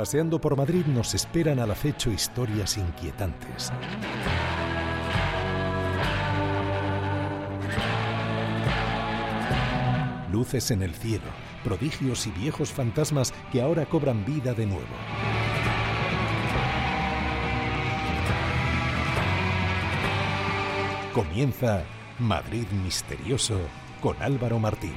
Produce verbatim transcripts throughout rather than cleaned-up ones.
Paseando por Madrid nos esperan al acecho historias inquietantes. Luces en el cielo, prodigios y viejos fantasmas que ahora cobran vida de nuevo. Comienza Madrid Misterioso con Álvaro Martín.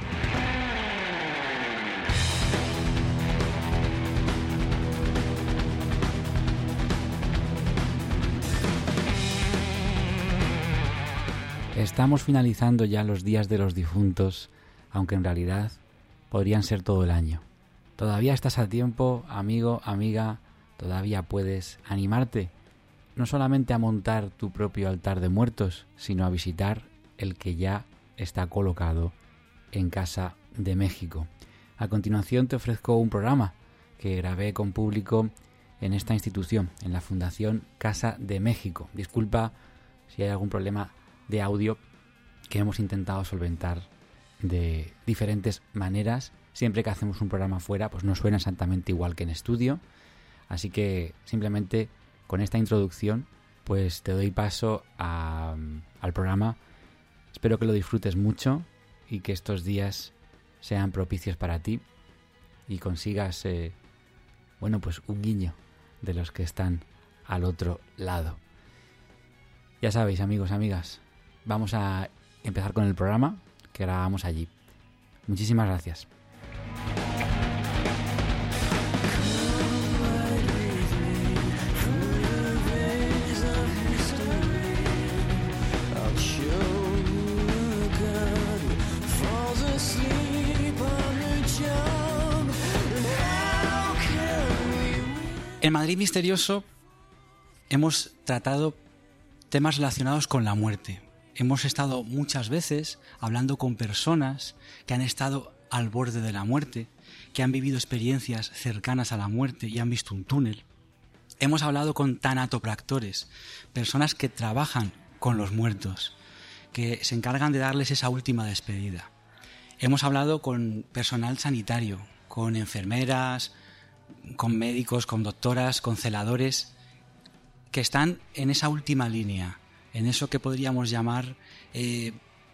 Estamos finalizando ya los días de los difuntos, aunque en realidad podrían ser todo el año. Todavía estás a tiempo, amigo, amiga, todavía puedes animarte, no solamente a montar tu propio altar de muertos, sino a visitar el que ya está colocado en Casa de México. A continuación te ofrezco un programa que grabé con público en esta institución, en la Fundación Casa de México. Disculpa si hay algún problema de audio que hemos intentado solventar de diferentes maneras. Siempre que hacemos un programa fuera, pues no suena exactamente igual que en estudio. Así que simplemente con esta introducción, pues te doy paso a, al programa. Espero que lo disfrutes mucho y que estos días sean propicios para ti y consigas, eh, bueno, pues un guiño de los que están al otro lado. Ya sabéis, amigos, amigas, vamos a empezar con el programa que grabamos allí. Muchísimas gracias. En Madrid Misterioso hemos tratado temas relacionados con la muerte. Hemos estado muchas veces hablando con personas que han estado al borde de la muerte, que han vivido experiencias cercanas a la muerte y han visto un túnel. Hemos hablado con tanatopractores, personas que trabajan con los muertos, que se encargan de darles esa última despedida. Hemos hablado con personal sanitario, con enfermeras, con médicos, con doctoras, con celadores, que están en esa última línea, en eso que podríamos llamar eh,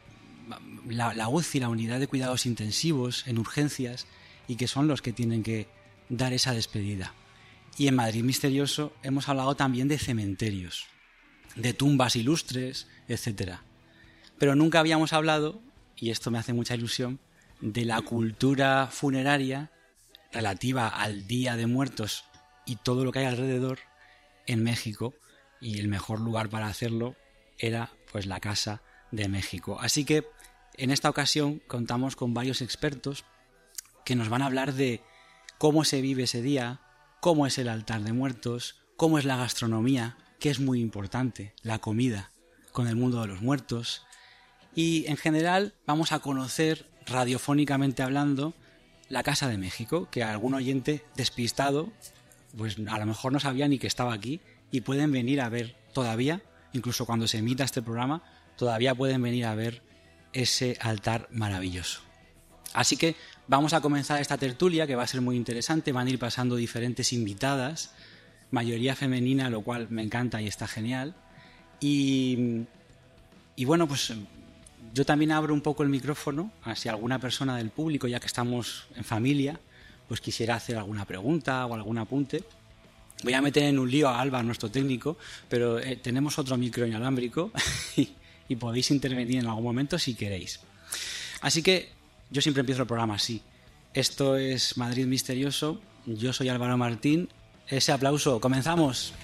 la, la U C I, la unidad de cuidados intensivos, en urgencias, y que son los que tienen que dar esa despedida. Y en Madrid Misterioso hemos hablado también de cementerios, de tumbas ilustres, etcétera. Pero nunca habíamos hablado, y esto me hace mucha ilusión, de la cultura funeraria relativa al Día de Muertos y todo lo que hay alrededor en México, y el mejor lugar para hacerlo era pues la Casa de México. Así que en esta ocasión contamos con varios expertos que nos van a hablar de cómo se vive ese día, cómo es el altar de muertos, cómo es la gastronomía, que es muy importante, la comida con el mundo de los muertos, y en general vamos a conocer radiofónicamente hablando la Casa de México, que algún oyente despistado pues a lo mejor no sabía ni que estaba aquí, y pueden venir a ver todavía, incluso cuando se emita este programa, todavía pueden venir a ver ese altar maravilloso. Así que vamos a comenzar esta tertulia, que va a ser muy interesante. Van a ir pasando diferentes invitadas, mayoría femenina, lo cual me encanta y está genial. Y, y bueno, pues yo también abro un poco el micrófono, a si alguna persona del público, ya que estamos en familia, pues quisiera hacer alguna pregunta o algún apunte. Voy a meter en un lío a Alba, nuestro técnico, pero eh, tenemos otro micro inalámbrico y, y podéis intervenir en algún momento si queréis. Así que yo siempre empiezo el programa así. Esto es Madrid Misterioso, yo soy Álvaro Martín. Ese aplauso, comenzamos.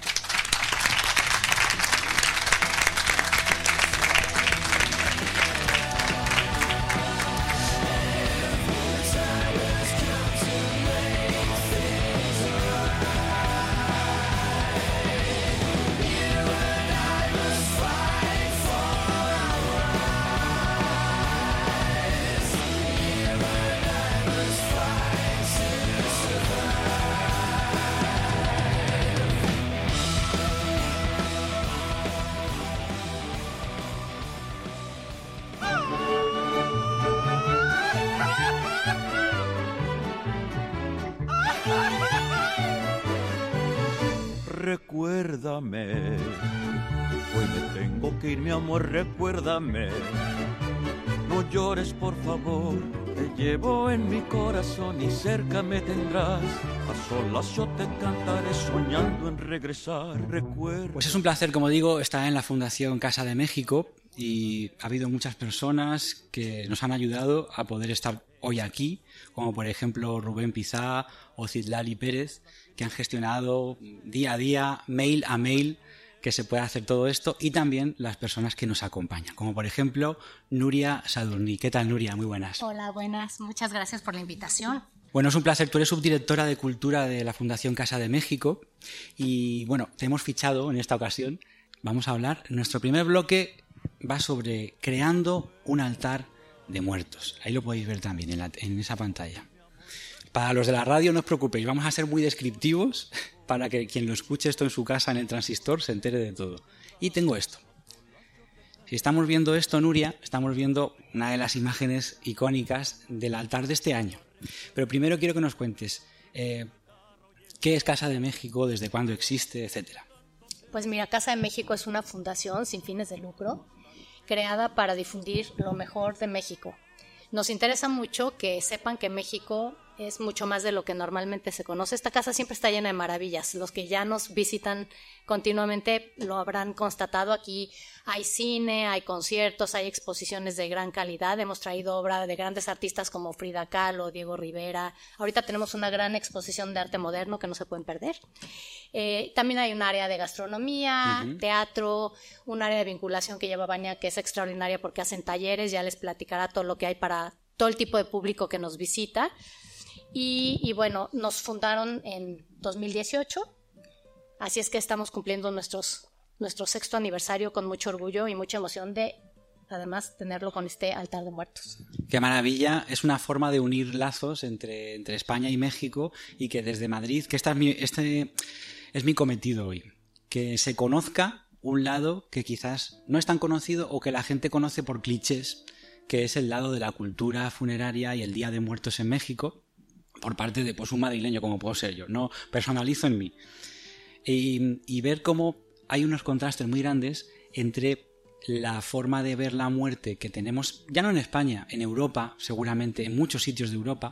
recuérdame. Hoy me tengo que ir, mi amor, recuérdame. No llores, por favor, te llevo en mi corazón y cerca me tendrás. A solas yo te cantaré soñando en regresar, recuerda. Pues es un placer, como digo, estar en la Fundación Casa de México y ha habido muchas personas que nos han ayudado a poder estar hoy aquí, como por ejemplo Rubén Pizá o Citlali Pérez, que han gestionado día a día, mail a mail, que se pueda hacer todo esto, y también las personas que nos acompañan, como por ejemplo Nuria Sadurní. ¿Qué tal, Nuria? Muy buenas. Hola, buenas. Muchas gracias por la invitación. Bueno, es un placer. Tú eres subdirectora de Cultura de la Fundación Casa de México y, bueno, te hemos fichado en esta ocasión. Vamos a hablar. Nuestro primer bloque va sobre creando un altar de muertos. Ahí lo podéis ver también en, la, en esa pantalla. Para los de la radio no os preocupéis, vamos a ser muy descriptivos para que quien lo escuche esto en su casa en el transistor se entere de todo. Y tengo esto. Si estamos viendo esto, Nuria, estamos viendo una de las imágenes icónicas del altar de este año. Pero primero quiero que nos cuentes eh, qué es Casa de México, desde cuándo existe, etcétera. Pues mira, Casa de México es una fundación sin fines de lucro creada para difundir lo mejor de México. Nos interesa mucho que sepan que México es mucho más de lo que normalmente se conoce. Esta casa siempre está llena de maravillas. Los que ya nos visitan continuamente lo habrán constatado. Aquí hay cine, hay conciertos, hay exposiciones de gran calidad. Hemos traído obra de grandes artistas como Frida Kahlo, Diego Rivera. Ahorita tenemos una gran exposición de arte moderno que no se pueden perder. Eh, también hay un área de gastronomía, uh-huh. teatro, un área de vinculación que lleva Vania, que es extraordinaria porque hacen talleres. Ya les platicará todo lo que hay para todo el tipo de público que nos visita. Y, y bueno, nos fundaron en dos mil dieciocho, así es que estamos cumpliendo nuestros, nuestro sexto aniversario con mucho orgullo y mucha emoción de, además, tenerlo con este altar de muertos. ¡Qué maravilla! Es una forma de unir lazos entre, entre España y México y que desde Madrid, que esta es mi, este es mi cometido hoy, que se conozca un lado que quizás no es tan conocido o que la gente conoce por clichés, que es el lado de la cultura funeraria y el Día de Muertos en México, por parte de pues, un madrileño como puedo ser yo. No personalizo en mí. Y, y ver cómo hay unos contrastes muy grandes entre la forma de ver la muerte que tenemos, ya no en España, en Europa, seguramente, en muchos sitios de Europa.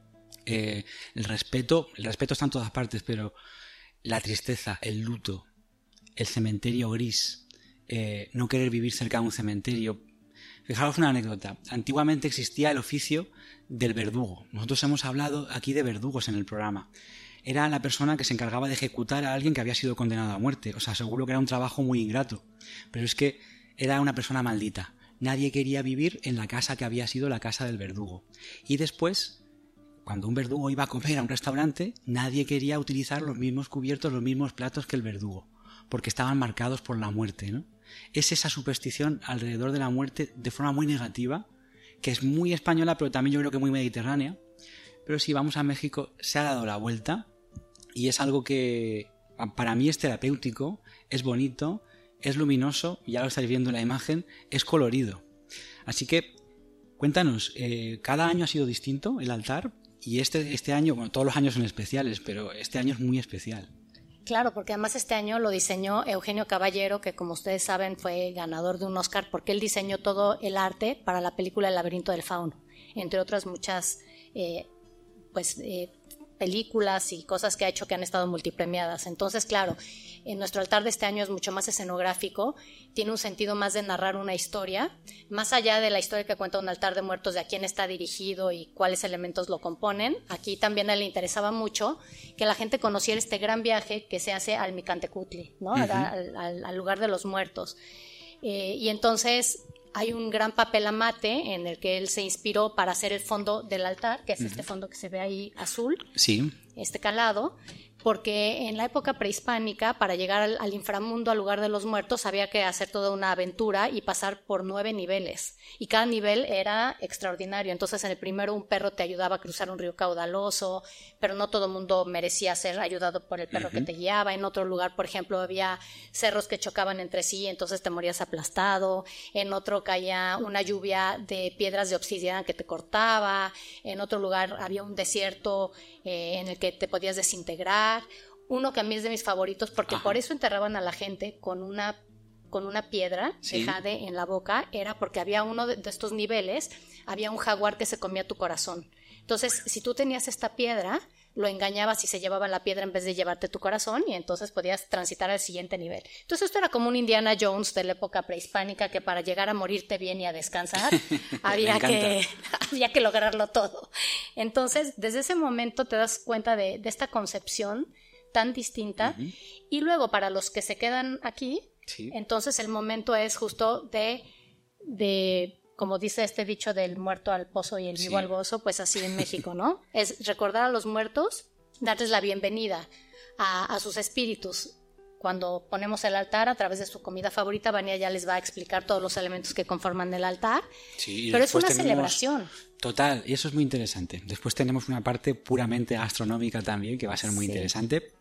Eh, el respeto, el respeto está en todas partes, pero la tristeza, el luto, el cementerio gris, eh, no querer vivir cerca de un cementerio. Fijaros una anécdota. Antiguamente existía el oficio del verdugo. Nosotros hemos hablado aquí de verdugos en el programa. Era la persona que se encargaba de ejecutar a alguien que había sido condenado a muerte. O sea, seguro que era un trabajo muy ingrato. Pero es que era una persona maldita. Nadie quería vivir en la casa que había sido la casa del verdugo. Y después, cuando un verdugo iba a comer a un restaurante, nadie quería utilizar los mismos cubiertos, los mismos platos que el verdugo, porque estaban marcados por la muerte, ¿no? Es esa superstición alrededor de la muerte de forma muy negativa, que es muy española, pero también yo creo que muy mediterránea. Pero si vamos a México, se ha dado la vuelta y es algo que para mí es terapéutico, es bonito, es luminoso, ya lo estáis viendo en la imagen, es colorido. Así que cuéntanos, eh, cada año ha sido distinto el altar y este, este año, bueno, todos los años son especiales, pero este año es muy especial. Claro, porque además este año lo diseñó Eugenio Caballero, que como ustedes saben fue ganador de un Oscar porque él diseñó todo el arte para la película El laberinto del fauno, entre otras muchas eh, pues eh, películas y cosas que ha hecho que han estado multipremiadas. Entonces, claro, en nuestro altar de este año es mucho más escenográfico, tiene un sentido más de narrar una historia, más allá de la historia que cuenta un altar de muertos, de a quién está dirigido y cuáles elementos lo componen. Aquí también a él le interesaba mucho que la gente conociera este gran viaje que se hace al Micantecutli, ¿no? Uh-huh. al, al, al lugar de los muertos. Eh, y entonces hay un gran papel amate en el que él se inspiró para hacer el fondo del altar, que es uh-huh. este fondo que se ve ahí azul, sí. este calado, porque en la época prehispánica, para llegar al, al inframundo, al lugar de los muertos, había que hacer toda una aventura y pasar por nueve niveles, y cada nivel era extraordinario. Entonces en el primero un perro te ayudaba a cruzar un río caudaloso, pero no todo el mundo merecía ser ayudado por el perro uh-huh. que te guiaba. En otro lugar, por ejemplo, había cerros que chocaban entre sí, entonces te morías aplastado. En otro caía una lluvia de piedras de obsidiana que te cortaba. En otro lugar había un desierto eh, en el que te podías desintegrar. uno que a mí es de mis favoritos, porque Ajá. por eso enterraban a la gente con una, con una piedra Sí. de jade en la boca, era porque había uno de, de estos niveles, había un jaguar que se comía tu corazón. Entonces, si tú tenías esta piedra, lo engañabas y se llevaba la piedra en vez de llevarte tu corazón, y entonces podías transitar al siguiente nivel. Entonces esto era como un Indiana Jones de la época prehispánica, que para llegar a morirte bien y a descansar había, que, había que lograrlo todo. Entonces desde ese momento te das cuenta de, de esta concepción tan distinta. Uh-huh. Y luego para los que se quedan aquí, sí. entonces el momento es justo de... de como dice este dicho del muerto al pozo y el vivo sí. al gozo, pues así en México, ¿no? Es recordar a los muertos, darles la bienvenida a, a sus espíritus. Cuando ponemos el altar, a través de su comida favorita, Vania ya les va a explicar todos los elementos que conforman el altar. Sí, pero es una tenemos... celebración. Total, y eso es muy interesante. Después tenemos una parte puramente astronómica también, que va a ser muy sí. interesante.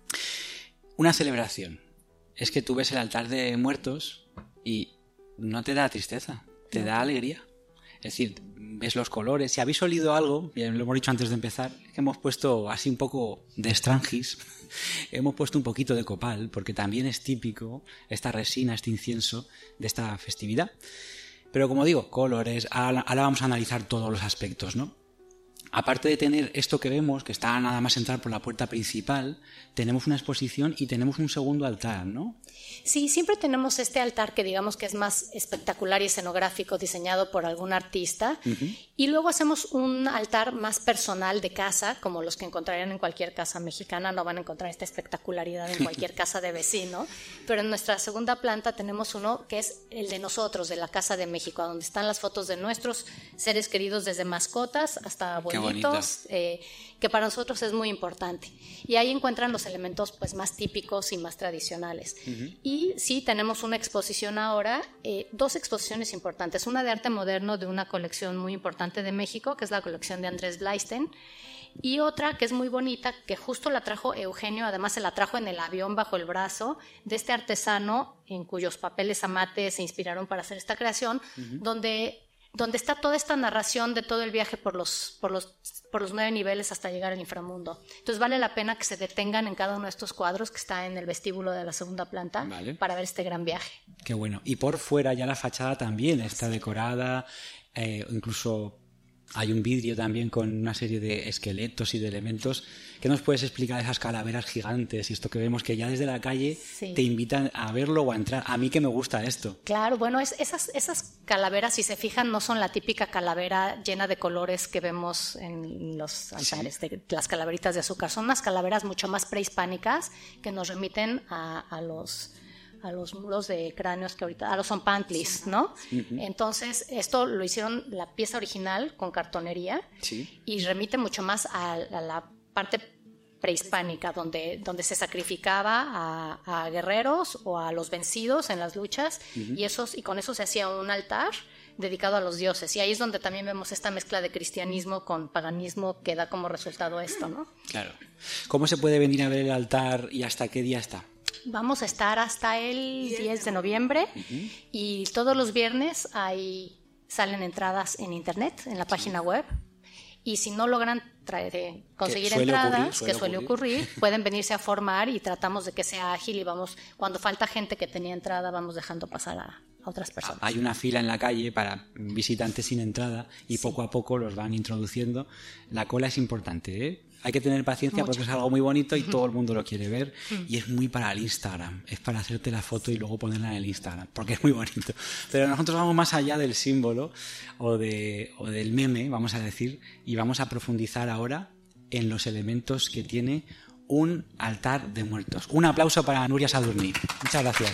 Una celebración. Es que tú ves el altar de muertos y no te da tristeza. Te da alegría. Es decir, ves los colores. Si habéis olido algo, bien lo hemos dicho antes de empezar, que hemos puesto así un poco de estrangis, hemos puesto un poquito de copal, porque también es típico esta resina, este incienso de esta festividad. Pero como digo, colores, ahora, ahora vamos a analizar todos los aspectos, ¿no? Aparte de tener esto que vemos, que está nada más entrar por la puerta principal, tenemos una exposición y tenemos un segundo altar, ¿no? Sí, siempre tenemos este altar que digamos que es más espectacular y escenográfico, diseñado por algún artista. Uh-huh. Y luego hacemos un altar más personal de casa, como los que encontrarían en cualquier casa mexicana. No van a encontrar esta espectacularidad en cualquier casa de vecino. Pero en nuestra segunda planta tenemos uno que es el de nosotros, de la Casa de México, donde están las fotos de nuestros seres queridos, desde mascotas hasta abuelitos, eh, que para nosotros es muy importante. Y ahí encuentran los elementos pues más típicos y más tradicionales. Uh-huh. Y sí, tenemos una exposición ahora, eh, dos exposiciones importantes. Una de arte moderno de una colección muy importante de México, que es la colección de Andrés Blaisten, y otra que es muy bonita, que justo la trajo Eugenio, además se la trajo en el avión bajo el brazo, de este artesano en cuyos papeles amates se inspiraron para hacer esta creación, uh-huh. donde... donde está toda esta narración de todo el viaje por los, por los, por los nueve niveles hasta llegar al inframundo. Entonces vale la pena que se detengan en cada uno de estos cuadros que está en el vestíbulo de la segunda planta, vale. para ver este gran viaje. Qué bueno. Y por fuera ya la fachada también está decorada, eh, incluso hay un vidrio también con una serie de esqueletos y de elementos. ¿Qué nos puedes explicar de esas calaveras gigantes y esto que vemos que ya desde la calle sí. te invitan a verlo o a entrar? A mí que me gusta esto. Claro, bueno, es, esas, esas calaveras, si se fijan, no son la típica calavera llena de colores que vemos en los altares, sí. de las calaveritas de azúcar. Son unas calaveras mucho más prehispánicas que nos remiten a, a los... a los muros de cráneos que ahorita, a los zompantlis, ¿no? Uh-huh. Entonces, esto lo hicieron la pieza original con cartonería sí. y remite mucho más a, a la parte prehispánica, donde, donde se sacrificaba a, a guerreros o a los vencidos en las luchas, uh-huh. y, esos, y con eso se hacía un altar dedicado a los dioses. Y ahí es donde también vemos esta mezcla de cristianismo con paganismo que da como resultado esto, ¿no? Claro. ¿Cómo se puede venir a ver el altar y hasta qué día está? Vamos a estar hasta el diez de noviembre uh-huh. y todos los viernes ahí salen entradas en internet, en la página sí. web. Y si no logran traer, eh, conseguir suele entradas, ocurrir, suele que suele ocurrir. ocurrir, pueden venirse a formar y tratamos de que sea ágil y vamos, cuando falta gente que tenía entrada, vamos dejando pasar a, a otras personas. Hay una fila en la calle para visitantes sin entrada y sí. poco a poco los van introduciendo. La cola es importante, ¿eh? Hay que tener paciencia Mucho. Porque es algo muy bonito y todo el mundo lo quiere ver y es muy para el Instagram, es para hacerte la foto y luego ponerla en el Instagram, porque es muy bonito. Pero nosotros vamos más allá del símbolo o, de, o del meme, vamos a decir, y vamos a profundizar ahora en los elementos que tiene un altar de muertos. Un aplauso para Nuria Sadurní. Muchas gracias.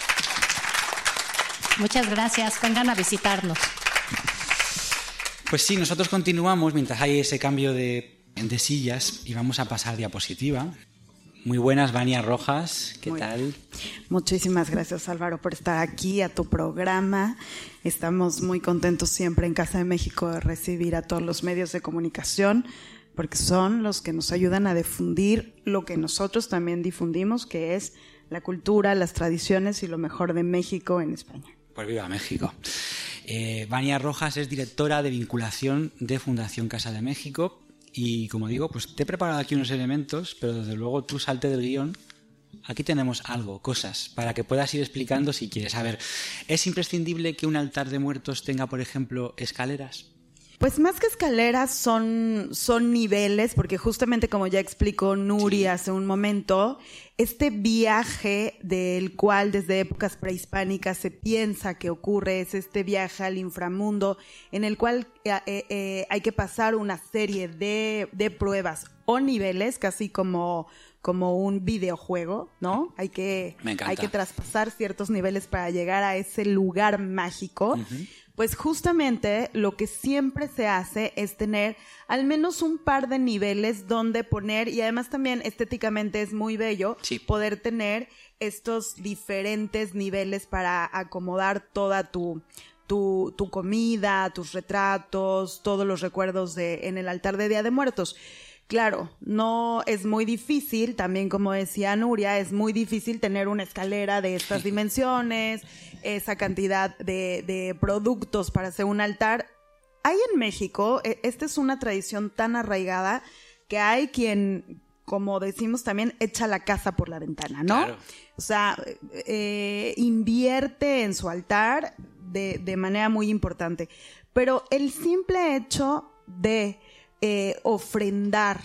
Muchas gracias, vengan a visitarnos. Pues sí, nosotros continuamos mientras hay ese cambio de... de sillas y vamos a pasar diapositiva. Muy buenas, Vania Rojas, ¿qué Muy tal? Bien. Muchísimas gracias, Álvaro, por estar aquí a tu programa. Estamos muy contentos siempre en Casa de México de recibir a todos los medios de comunicación, porque son los que nos ayudan a difundir lo que nosotros también difundimos, que es la cultura, las tradiciones y lo mejor de México en España. Pues viva México. Eh, Vania Rojas es directora de vinculación de Fundación Casa de México Y como digo, pues te he preparado aquí unos elementos, pero desde luego tú salte del guión. Aquí tenemos algo, cosas, para que puedas ir explicando si quieres. A ver, ¿es imprescindible que un altar de muertos tenga, por ejemplo, escaleras? Pues más que escaleras son, son niveles, porque justamente como ya explicó Nuri sí. hace un momento, este viaje del cual desde épocas prehispánicas se piensa que ocurre es este viaje al inframundo, en el cual eh, eh, hay que pasar una serie de, de pruebas o niveles, casi como... como un videojuego, ¿no? Hay que, Me encanta. hay que traspasar ciertos niveles para llegar a ese lugar mágico. Uh-huh. Pues justamente lo que siempre se hace es tener al menos un par de niveles donde poner, y además también estéticamente es muy bello sí. poder tener estos diferentes niveles para acomodar toda tu... Tu, tu comida, tus retratos, todos los recuerdos de, en el altar de Día de Muertos. Claro, no es muy difícil, también como decía Nuria, es muy difícil tener una escalera de estas dimensiones, esa cantidad de, de productos para hacer un altar. Hay en México, esta es una tradición tan arraigada que hay quien, como decimos también, echa la casa por la ventana, ¿no? Claro. O sea, eh, invierte en su altar de, de manera muy importante. Pero el simple hecho de eh, ofrendar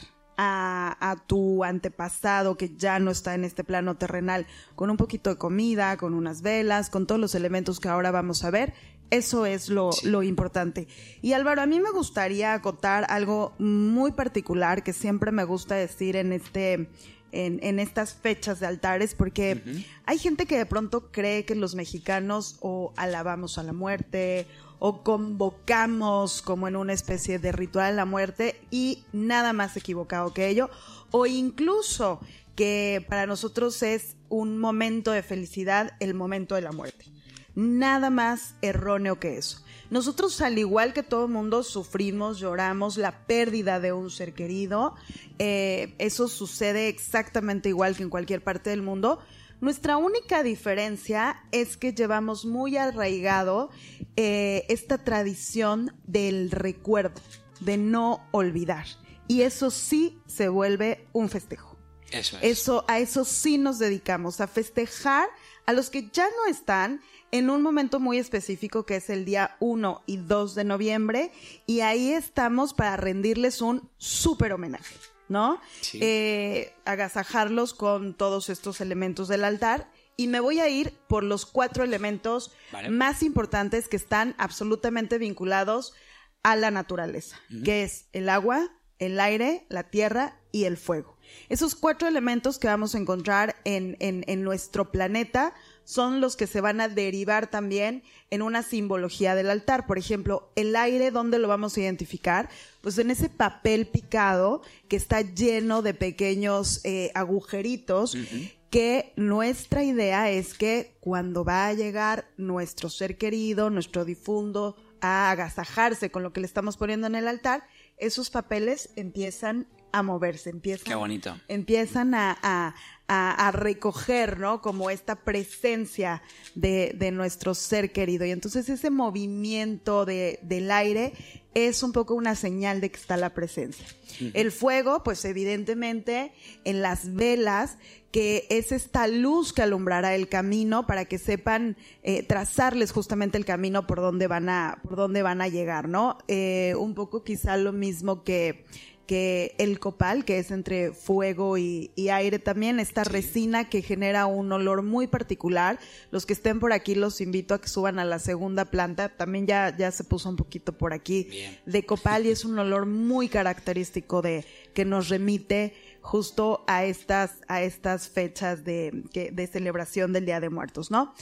a, a tu antepasado que ya no está en este plano terrenal con un poquito de comida, con unas velas, con todos los elementos que ahora vamos a ver, eso es lo, sí. lo importante. Y Álvaro, a mí me gustaría acotar algo muy particular que siempre me gusta decir en este... En, en estas fechas de altares, porque uh-huh. hay gente que de pronto cree que los mexicanos o alabamos a la muerte o convocamos como en una especie de ritual a la muerte, y nada más equivocado que ello, o incluso que para nosotros es un momento de felicidad el momento de la muerte. Nada más erróneo que eso. Nosotros, al igual que todo el mundo, sufrimos, lloramos la pérdida de un ser querido. Eh, eso sucede exactamente igual que en cualquier parte del mundo. Nuestra única diferencia es que llevamos muy arraigado eh, esta tradición del recuerdo, de no olvidar. Y eso sí se vuelve un festejo. Eso es. Eso, a eso sí nos dedicamos, a festejar a los que ya no están en un momento muy específico que es el día uno y dos de noviembre, y ahí estamos para rendirles un súper homenaje, ¿no? Sí. Eh, agasajarlos con todos estos elementos del altar, y me voy a ir por los cuatro elementos vale. más importantes que están absolutamente vinculados a la naturaleza, uh-huh. que es el agua, el aire, la tierra y el fuego. Esos cuatro elementos que vamos a encontrar en, en, en nuestro planeta son los que se van a derivar también en una simbología del altar. Por ejemplo, el aire, ¿dónde lo vamos a identificar? Pues en ese papel picado que está lleno de pequeños eh, agujeritos, uh-huh. que nuestra idea es que cuando va a llegar nuestro ser querido, nuestro difunto, a agasajarse con lo que le estamos poniendo en el altar, esos papeles empiezan a moverse, empiezan, Qué bonito. empiezan a, a, a, a recoger, ¿no? Como esta presencia de, de nuestro ser querido. Y entonces ese movimiento de, del aire es un poco una señal de que está la presencia. Uh-huh. El fuego, pues evidentemente en las velas, que es esta luz que alumbrará el camino para que sepan eh, trazarles justamente el camino por donde van a, por donde van a llegar, ¿no? Eh, un poco quizá lo mismo que que el copal, que es entre fuego y, y aire también, esta sí. resina que genera un olor muy particular. Los que estén por aquí los invito a que suban a la segunda planta, también ya, ya se puso un poquito por aquí Bien. de copal, y es un olor muy característico de que nos remite justo a estas, a estas fechas de, que, de celebración del Día de Muertos, ¿no?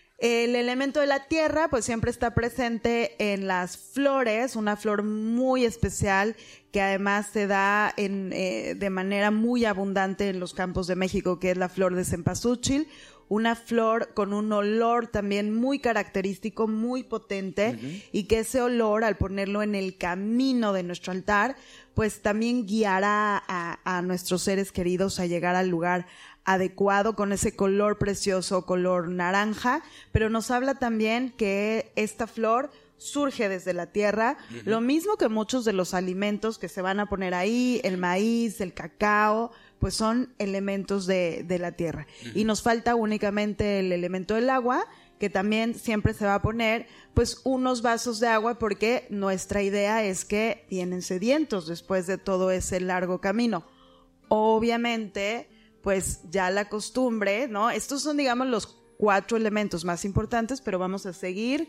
El elemento de la tierra pues siempre está presente en las flores, una flor muy especial que además se da en, eh, de manera muy abundante en los campos de México, que es la flor de cempasúchil, una flor con un olor también muy característico, muy potente, uh-huh. y que ese olor, al ponerlo en el camino de nuestro altar, pues también guiará a, a nuestros seres queridos a llegar al lugar adecuado, con ese color precioso, color naranja, pero nos habla también que esta flor surge desde la tierra, uh-huh. Lo mismo que muchos de los alimentos que se van a poner ahí, el maíz, el cacao, pues son elementos de, de la tierra. Uh-huh. Y nos falta únicamente el elemento del agua, que también siempre se va a poner pues unos vasos de agua, porque nuestra idea es que vienen sedientos después de todo ese largo camino. Obviamente, pues ya la costumbre, ¿no? Estos son, digamos, los cuatro elementos más importantes, pero vamos a seguir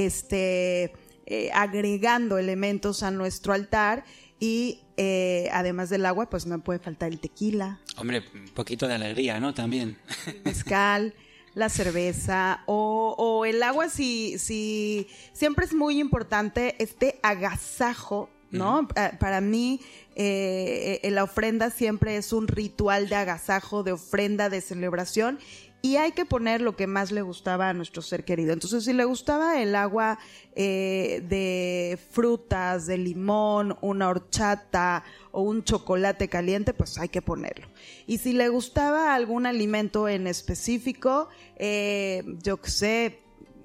este, eh, agregando elementos a nuestro altar y eh, además del agua, pues no puede faltar el tequila. Hombre, un poquito de alegría, ¿no? También. Mezcal, la cerveza o, o el agua, si, si siempre es muy importante este agasajo, ¿no? Uh-huh. Para mí, eh, la ofrenda siempre es un ritual de agasajo, de ofrenda, de celebración. Y hay que poner lo que más le gustaba a nuestro ser querido. Entonces, si le gustaba el agua eh, de frutas, de limón, una horchata o un chocolate caliente, pues hay que ponerlo. Y si le gustaba algún alimento en específico, eh, yo qué sé,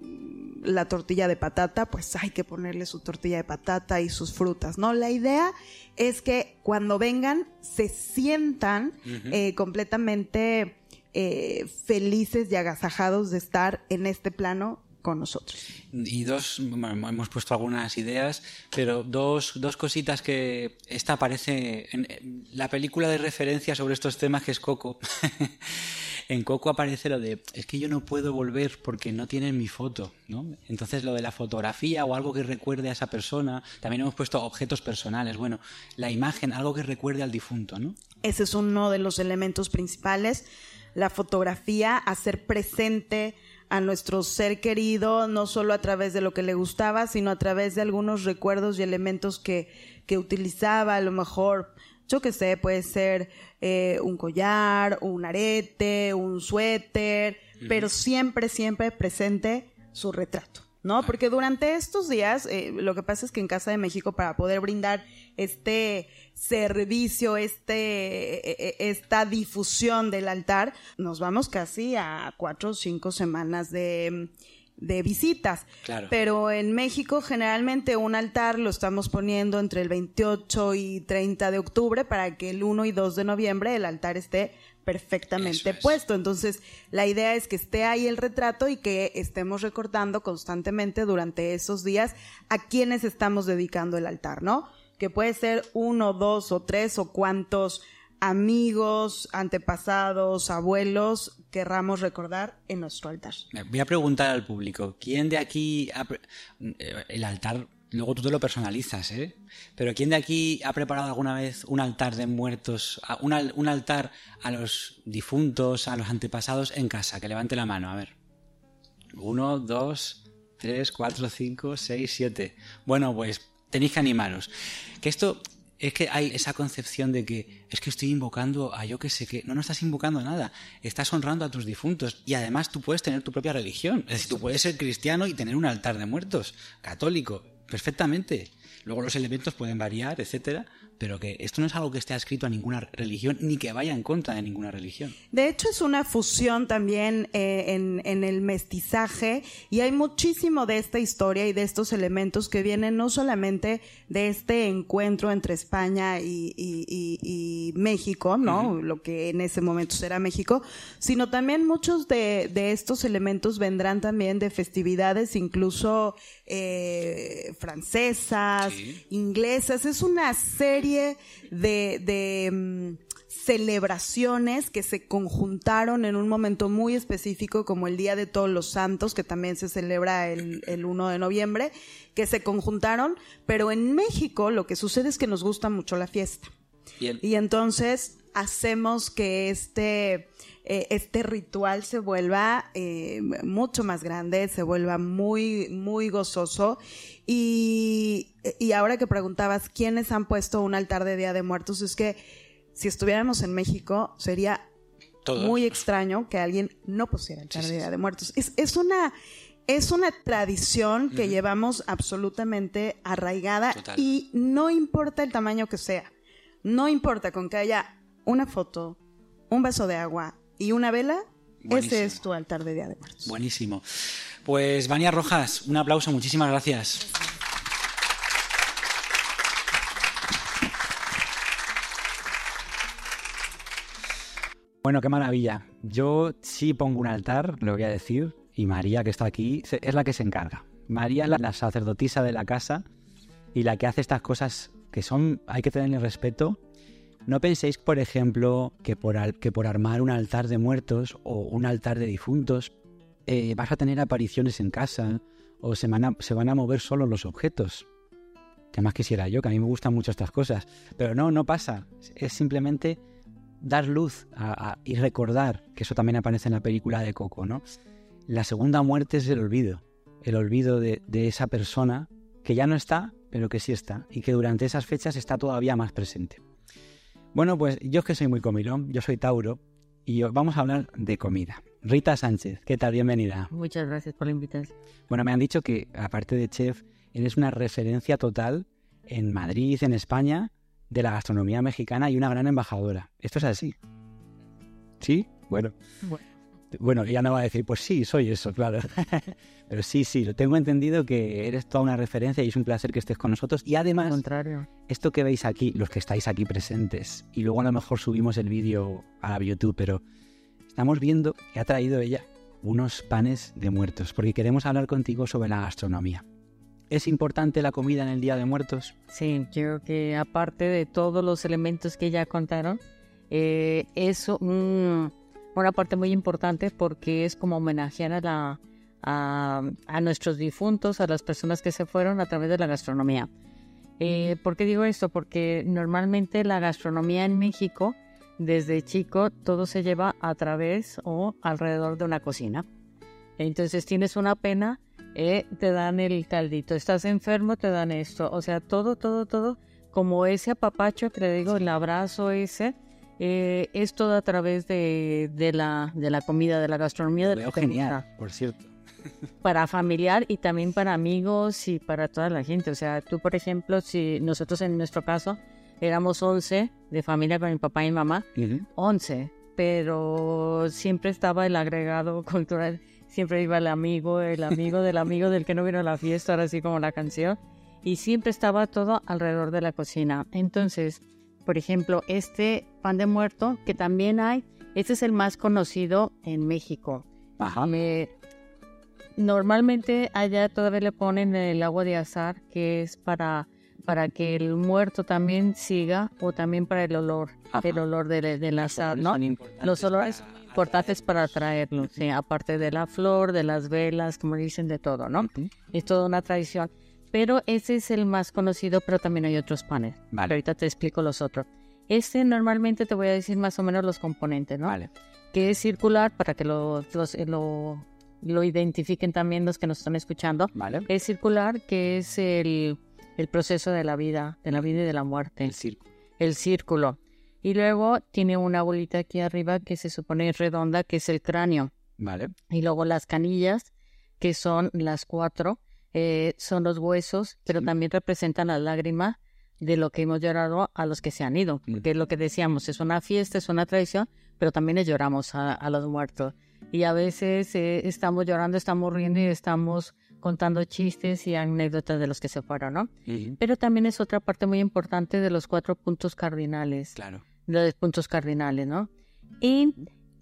la tortilla de patata, pues hay que ponerle su tortilla de patata y sus frutas, ¿no? La idea es que cuando vengan se sientan uh-huh. eh, completamente... Eh, felices y agasajados de estar en este plano con nosotros. Y dos, bueno, hemos puesto algunas ideas, pero dos, dos cositas que esta aparece en, en la película de referencia sobre estos temas, que es Coco. En Coco aparece lo de, es que yo no puedo volver porque no tienen mi foto, ¿no? Entonces lo de la fotografía o algo que recuerde a esa persona. También hemos puesto objetos personales, bueno, la imagen, algo que recuerde al difunto, ¿no? Ese es uno de los elementos principales. La fotografía, hacer presente a nuestro ser querido, no solo a través de lo que le gustaba, sino a través de algunos recuerdos y elementos que, que utilizaba. A lo mejor, yo qué sé, puede ser eh, un collar, un arete, un suéter, uh-huh. Pero siempre, siempre presente su retrato, ¿no? Porque durante estos días, eh, lo que pasa es que en Casa de México, para poder brindar este servicio, este, esta difusión del altar, nos vamos casi a cuatro o cinco semanas de, de visitas. Claro. Pero en México generalmente un altar lo estamos poniendo entre el veintiocho y treinta de octubre para que el uno y dos de noviembre el altar esté perfectamente es. puesto. Entonces, la idea es que esté ahí el retrato y que estemos recordando constantemente durante esos días a quienes estamos dedicando el altar, ¿no? Que puede ser uno, dos o tres o cuantos amigos, antepasados, abuelos querramos recordar en nuestro altar. Voy a preguntar al público, ¿quién de aquí ha pre- el altar? Luego tú te lo personalizas, ¿eh? Pero ¿quién de aquí ha preparado alguna vez un altar de muertos, un, al, un altar a los difuntos, a los antepasados en casa? Que levante la mano, a ver. Uno, dos, tres, cuatro, cinco, seis, siete. Bueno, pues tenéis que animaros. Que esto es que hay esa concepción de que es que estoy invocando a yo que sé qué. No, no estás invocando nada. Estás honrando a tus difuntos. Y además tú puedes tener tu propia religión. Es decir, tú puedes ser cristiano y tener un altar de muertos, católico, perfectamente. Luego los elementos pueden variar, etcétera, pero que esto no es algo que esté adscrito a ninguna religión ni que vaya en contra de ninguna religión. De hecho, es una fusión también eh, en, en el mestizaje, y hay muchísimo de esta historia y de estos elementos que vienen no solamente de este encuentro entre España y, y, y, y México, ¿no? Uh-huh. Lo que en ese momento será México, sino también muchos de, de estos elementos vendrán también de festividades incluso eh, francesas, sí. inglesas. Es una serie de, de um, celebraciones que se conjuntaron en un momento muy específico, como el Día de Todos los Santos, que también se celebra el, el uno de noviembre, que se conjuntaron, pero en México lo que sucede es que nos gusta mucho la fiesta. Bien. Y entonces hacemos que este, eh, este ritual se vuelva eh, mucho más grande, se vuelva muy, muy gozoso. Y, y ahora que preguntabas quiénes han puesto un altar de Día de Muertos, es que si estuviéramos en México sería Todos. muy extraño que alguien no pusiera altar sí, sí, de Día sí. de Muertos. Es, es una... Es una tradición que uh-huh. llevamos absolutamente arraigada. Total. Y no importa el tamaño que sea, no importa, con que haya una foto, un vaso de agua y una vela, Buenísimo. ese es tu altar de Día de Muertos. Buenísimo. Pues Vania Rojas, un aplauso, muchísimas gracias. Bueno, qué maravilla. Yo sí pongo un altar, lo voy a decir, y María, que está aquí, es la que se encarga. María es la, la sacerdotisa de la casa y la que hace estas cosas que son, hay que tenerle respeto. No penséis, por ejemplo, que por, al, que por armar un altar de muertos o un altar de difuntos eh, vas a tener apariciones en casa o se van, a, se van a mover solo los objetos. Que más quisiera yo, que a mí me gustan mucho estas cosas. Pero no, no pasa. Es simplemente dar luz a, a, y recordar, que eso también aparece en la película de Coco, ¿no? La segunda muerte es el olvido. El olvido de, de esa persona que ya no está, pero que sí está. Y que durante esas fechas está todavía más presente. Bueno, pues yo es que soy muy comilón, yo soy Tauro y vamos a hablar de comida. Rita Sánchez, ¿qué tal? Bienvenida. Muchas gracias por la invitación. Bueno, me han dicho que, aparte de chef, eres una referencia total en Madrid, en España, de la gastronomía mexicana y una gran embajadora. ¿Esto es así? ¿Sí? Bueno. Bueno, bueno ella no va a decir, pues sí, soy eso, claro. Pero sí, sí, lo tengo entendido que eres toda una referencia y es un placer que estés con nosotros. Y además, al contrario, esto que veis aquí, los que estáis aquí presentes, y luego a lo mejor subimos el vídeo a la YouTube, pero estamos viendo que ha traído ella unos panes de muertos, porque queremos hablar contigo sobre la gastronomía. ¿Es importante la comida en el Día de Muertos? Sí, yo creo que aparte de todos los elementos que ya contaron, eh, es un, una parte muy importante porque es como homenajear a, la, a, a nuestros difuntos, a las personas que se fueron a través de la gastronomía. Eh, ¿Por qué digo esto? Porque normalmente la gastronomía en México, desde chico, todo se lleva a través o alrededor de una cocina. Entonces tienes una pena, eh, te dan el caldito, estás enfermo, te dan esto, o sea, todo, todo, todo, como ese apapacho que le digo, el abrazo ese, eh, es todo a través de, de, la, de la comida, de la gastronomía. Lo veo genial, por cierto. Para familiar y también para amigos y para toda la gente, o sea, tú por ejemplo, si nosotros en nuestro caso éramos once de familia con mi papá y mi mamá, uh-huh. once, pero siempre estaba el agregado cultural. Siempre iba el amigo, el amigo del amigo del que no vino a la fiesta, ahora sí como la canción. Y siempre estaba todo alrededor de la cocina. Entonces, por ejemplo, este pan de muerto, que también hay, este es el más conocido en México. Ajá. Me, normalmente allá todavía le ponen el agua de azahar, que es para, para que el muerto también siga, o también para el olor, Ajá. el olor del de azahar, ¿no? Los olores para... importantes para traerlo, sí, aparte de la flor, de las velas, como dicen, de todo, ¿no? Uh-huh. Es toda una tradición. Pero ese es el más conocido, pero también hay otros panes. Vale. Pero ahorita te explico los otros. Este normalmente te voy a decir más o menos los componentes, ¿no? Vale. Que es circular, para que lo, los, lo, lo identifiquen también los que nos están escuchando. Vale. Es circular, que es el, el proceso de la vida, de la vida y de la muerte. El círculo. El círculo. Y luego tiene una bolita aquí arriba que se supone es redonda, que es el cráneo. Vale. Y luego las canillas, que son las cuatro, eh, son los huesos, pero sí. también representan la lágrima de lo que hemos llorado a los que se han ido. Porque es lo que decíamos, es una fiesta, es una tradición, pero también les lloramos a, a los muertos. Y a veces eh, estamos llorando, estamos riendo y estamos contando chistes y anécdotas de los que se fueron, ¿no? Uh-huh. Pero también es otra parte muy importante de los cuatro puntos cardinales. Claro. Los puntos cardinales, ¿no? Y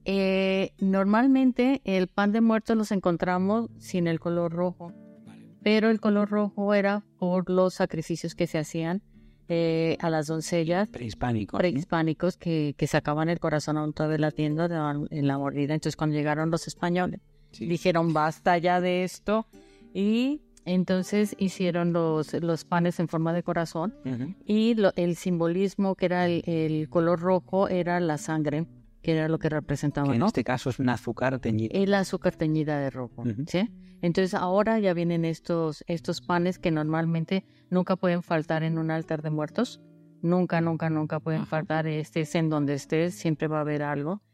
eh, normalmente el pan de muerto los encontramos sin el color rojo, vale. Pero el color rojo era por los sacrificios que se hacían eh, a las doncellas prehispánicos, prehispánicos ¿no? que, que sacaban el corazón a un de la tienda de, en la mordida. Entonces cuando llegaron los españoles, sí. dijeron basta ya de esto y... Entonces hicieron los, los panes en forma de corazón uh-huh. y lo, el simbolismo que era el, el color rojo era la sangre, que era lo que representaba, que en ¿no? este caso es un azúcar teñida. El azúcar teñida de rojo, uh-huh. ¿sí? Entonces ahora ya vienen estos, estos panes que normalmente nunca pueden faltar en un altar de muertos. Nunca, nunca, nunca pueden uh-huh. faltar. Estés en donde estés, siempre va a haber algo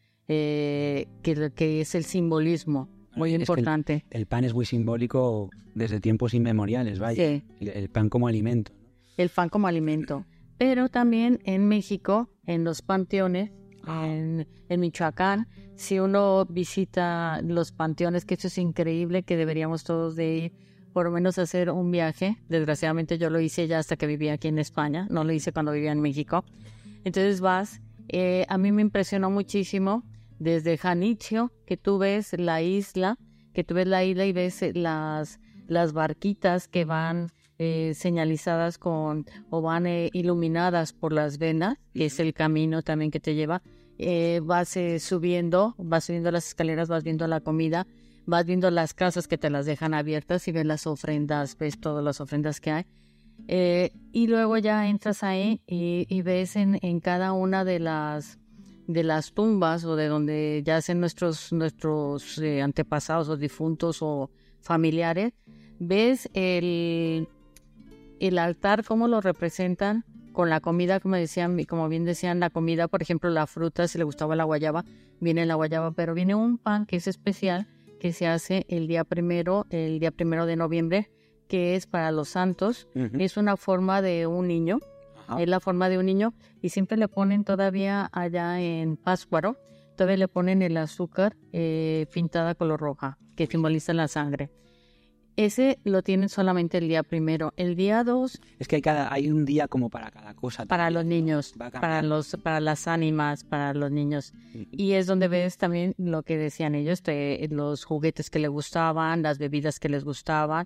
eh, que, que es el simbolismo. Muy es importante. El, el pan es muy simbólico desde tiempos inmemoriales, vaya. Sí. El, el pan como alimento. El pan como alimento. Pero también en México, en los panteones, en, en Michoacán. Si uno visita los panteones, que eso es increíble, que deberíamos todos de ir, por lo menos hacer un viaje. Desgraciadamente yo lo hice ya hasta que vivía aquí en España, no lo hice cuando vivía en México. Entonces vas, eh, a mí me impresionó muchísimo desde Janitzio, que tú ves la isla, que tú ves la isla y ves las, las barquitas que van eh, señalizadas con, o van eh, iluminadas por las venas, que es el camino también que te lleva. Eh, vas eh, subiendo, vas subiendo las escaleras, vas viendo la comida, vas viendo las casas que te las dejan abiertas y ves las ofrendas, ves todas las ofrendas que hay. Eh, y luego ya entras ahí y, y ves en, en cada una de las de las tumbas o de donde yacen nuestros, nuestros eh, antepasados o difuntos o familiares, ves el, el altar, cómo lo representan con la comida, como decían, como bien decían, la comida, por ejemplo, la fruta, si le gustaba la guayaba, viene la guayaba, pero viene un pan que es especial, que se hace el día primero, el día primero de noviembre, que es para los santos. Uh-huh. Es una forma de un niño, uh-huh. es la forma de un niño, y siempre le ponen todavía allá en Pátzcuaro, todavía le ponen el azúcar eh, pintada color roja, que simboliza la sangre. Ese lo tienen solamente el día primero. El día dos... Es que hay, cada, hay un día como para cada cosa. Para también, los niños, ¿no? para, los, para las ánimas, para los niños. Uh-huh. Y es donde ves también lo que decían ellos, te, los juguetes que les gustaban, las bebidas que les gustaban.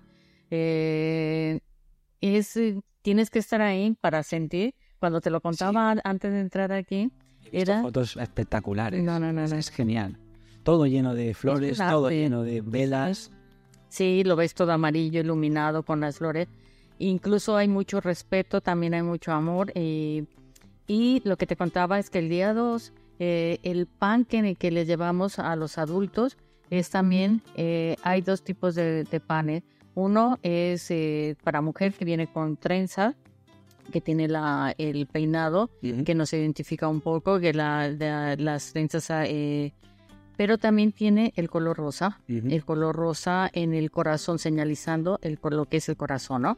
Eh, es, tienes que estar ahí para sentir. Cuando te lo contaba sí. antes de entrar aquí, he visto era... fotos espectaculares. No, no, no, no. Es genial. Todo lleno de flores, claro, todo sí. lleno de velas... Sí, lo ves todo amarillo, iluminado con las flores. Incluso hay mucho respeto, también hay mucho amor. Eh, y lo que te contaba es que el día dos, eh, el pan que, que le llevamos a los adultos es también, eh, hay dos tipos de, de panes. Uno es eh, para mujer, que viene con trenza, que tiene la, el peinado, uh-huh. que nos identifica un poco, que la, la, las trenzas... Eh, pero también tiene el color rosa, uh-huh. el color rosa en el corazón, señalizando el, lo que es el corazón, ¿no?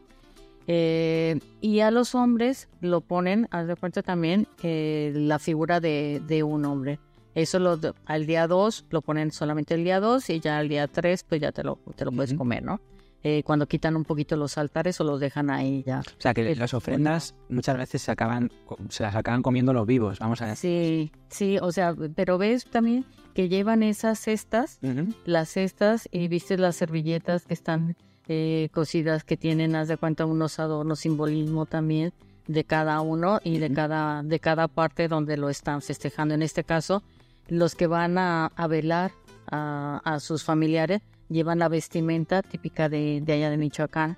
Eh, y a los hombres lo ponen, haz de cuenta también, eh, la figura de, de un hombre. Eso lo, al día dos lo ponen solamente el día dos y ya al día tres pues ya te lo, te lo uh-huh. puedes comer, ¿no? Eh, cuando quitan un poquito los altares o los dejan ahí ya. O sea, que las ofrendas muchas veces se acaban, se las acaban comiendo los vivos, vamos a decir. Sí, sí, o sea, pero ves también que llevan esas cestas, uh-huh. las cestas, y viste las servilletas que están eh, cosidas, que tienen, haz de cuenta, unos adornos, simbolismo también de cada uno y uh-huh. de cada de cada parte donde lo están festejando. En este caso, los que van a, a velar a, a sus familiares llevan la vestimenta típica de, de allá de Michoacán.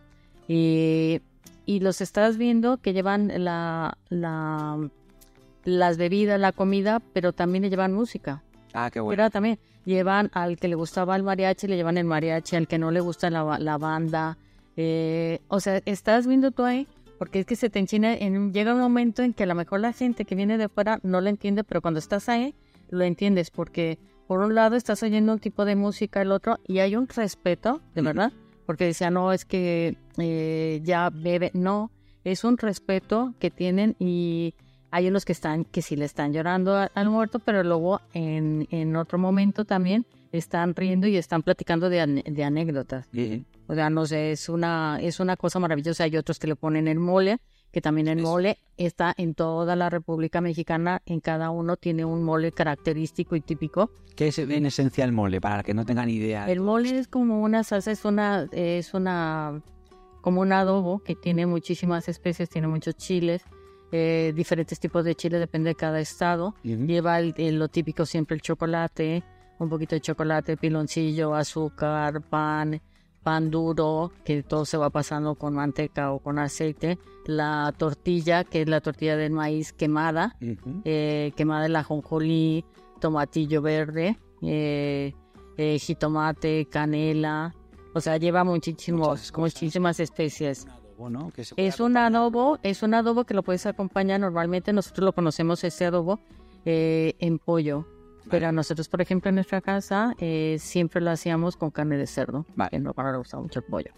Y, y los estás viendo que llevan la, la, las bebidas, la comida, pero también le llevan música. Ah, qué bueno. Pero también llevan, al que le gustaba el mariachi, le llevan el mariachi, al que no le gusta la, la banda. Eh, o sea, estás viendo tú ahí, porque es que se te enchina, en, llega un momento en que a lo mejor la gente que viene de fuera no lo entiende, pero cuando estás ahí, lo entiendes, porque por un lado estás oyendo un tipo de música, el otro, y hay un respeto, de verdad, porque decía, no, es que eh, ya bebe, no, es un respeto que tienen, y hay unos que están, que sí le están llorando a, al muerto, pero luego en, en otro momento también están riendo y están platicando de, de anécdotas. Uh-huh. O sea, no sé, es una, es una cosa maravillosa. Hay otros que le ponen el mole, que también el mole está en toda la República Mexicana, en cada uno tiene un mole característico y típico. ¿Qué es en esencia el mole, para que no tengan idea? El mole es como una salsa, es una, es una, como un adobo que tiene muchísimas especies, tiene muchos chiles, eh, diferentes tipos de chiles, depende de cada estado. Uh-huh. Lleva el, el, lo típico siempre, el chocolate, un poquito de chocolate, piloncillo, azúcar, pan, pan duro, que todo se va pasando con manteca o con aceite, la tortilla, que es la tortilla de maíz quemada, uh-huh. eh, quemada el ajonjolí, tomatillo verde, eh, eh, jitomate, canela, o sea, lleva muchísimos, muchísimas especies. Un adobo, ¿no? Que se es un adobo, es un adobo que lo puedes acompañar, normalmente nosotros lo conocemos ese adobo eh, en pollo. Pero nosotros, por ejemplo, en nuestra casa eh, siempre lo hacíamos con carne de cerdo, vale. que no para le gusta mucho el pollo.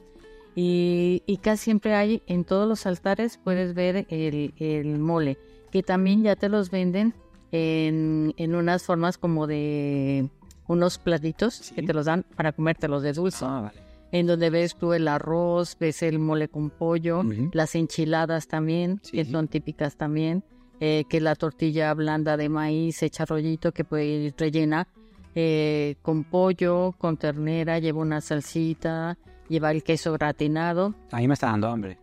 Y, y casi siempre hay, en todos los altares puedes ver el, el mole, que también ya te los venden en, en unas formas como de unos platitos ¿sí? que te los dan para comértelos de dulce. Ah, vale. En donde ves tú el arroz, ves el mole con pollo, Uh-huh. las enchiladas también, Sí. que son típicas también, eh, que la tortilla blanda de maíz hecha rollito que puede ir rellena eh, con pollo, con ternera, lleva una salsita, lleva el queso gratinado. A mí me está dando hambre.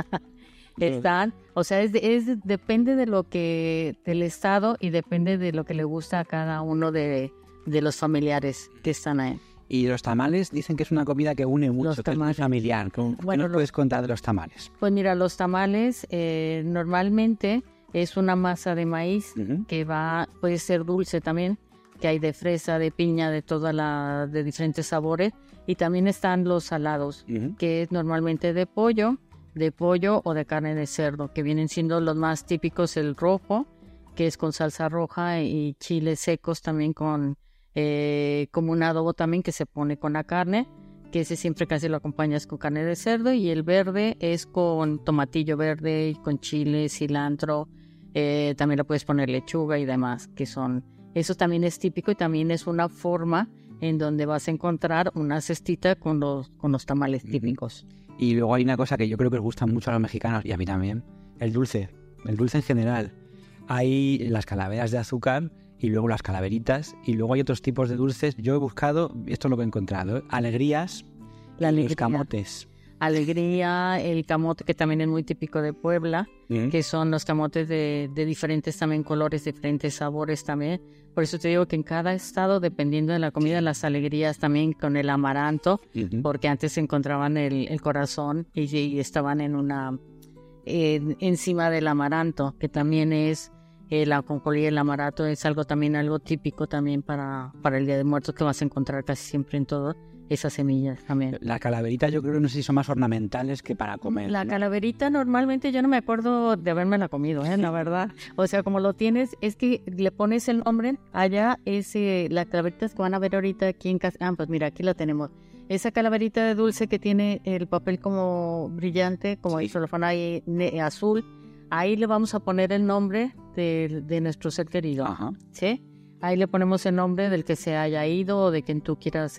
Están, o sea, es, es depende de lo que, del estado y depende de lo que le gusta a cada uno de, de los familiares que están ahí. Y los tamales dicen que es una comida que une mucho, Los que es muy tamales. familiar. ¿Qué Bueno, nos lo- puedes contar de los tamales? Pues mira, los tamales eh, normalmente es una masa de maíz Uh-huh. que va, puede ser dulce también, que hay de fresa, de piña, de toda la, de diferentes sabores, y también están los salados, Uh-huh. que es normalmente de pollo, de pollo o de carne de cerdo, que vienen siendo los más típicos, el rojo, que es con salsa roja y chiles secos también con, eh, como un adobo también que se pone con la carne, que ese siempre casi lo acompañas con carne de cerdo, y el verde es con tomatillo verde, y con chile, cilantro, eh, también le puedes poner lechuga y demás, que son, eso también es típico y también es una forma en donde vas a encontrar una cestita con los, con los tamales típicos. Y luego hay una cosa que yo creo que les gusta mucho a los mexicanos y a mí también, el dulce, el dulce en general. Hay las calaveras de azúcar y luego las calaveritas y luego hay otros tipos de dulces. Yo he buscado, esto es lo que he encontrado, ¿eh? alegrías, La y alegría. los camotes. Alegría, el camote que también es muy típico de Puebla, ¿Mm? que son los camotes de, de diferentes también colores, diferentes sabores también. Por eso te digo que en cada estado, dependiendo de la comida, las alegrías también con el amaranto, Ujú. porque antes se encontraban el, el corazón y, y estaban en una en- encima del amaranto, que también es eh, la ajonjolí y el amaranto, es algo también algo típico también para, para el Día de Muertos, que vas a encontrar casi siempre en todo, esas semillas también. Las calaveritas yo creo que no sé si son más ornamentales que para comer. La ¿no? calaverita normalmente yo no me acuerdo de haberme comido, ¿eh? La verdad. O sea, como lo tienes, es que le pones el nombre, allá es eh, la calaverita que van a ver ahorita aquí en casa. Ah, pues mira, aquí la tenemos. Esa calaverita de dulce que tiene el papel como brillante, como Sí. el celofán ahí ne- azul, ahí le vamos a poner el nombre de, de nuestro ser querido, Ajá. ¿sí? Ahí le ponemos el nombre del que se haya ido o de quien tú quieras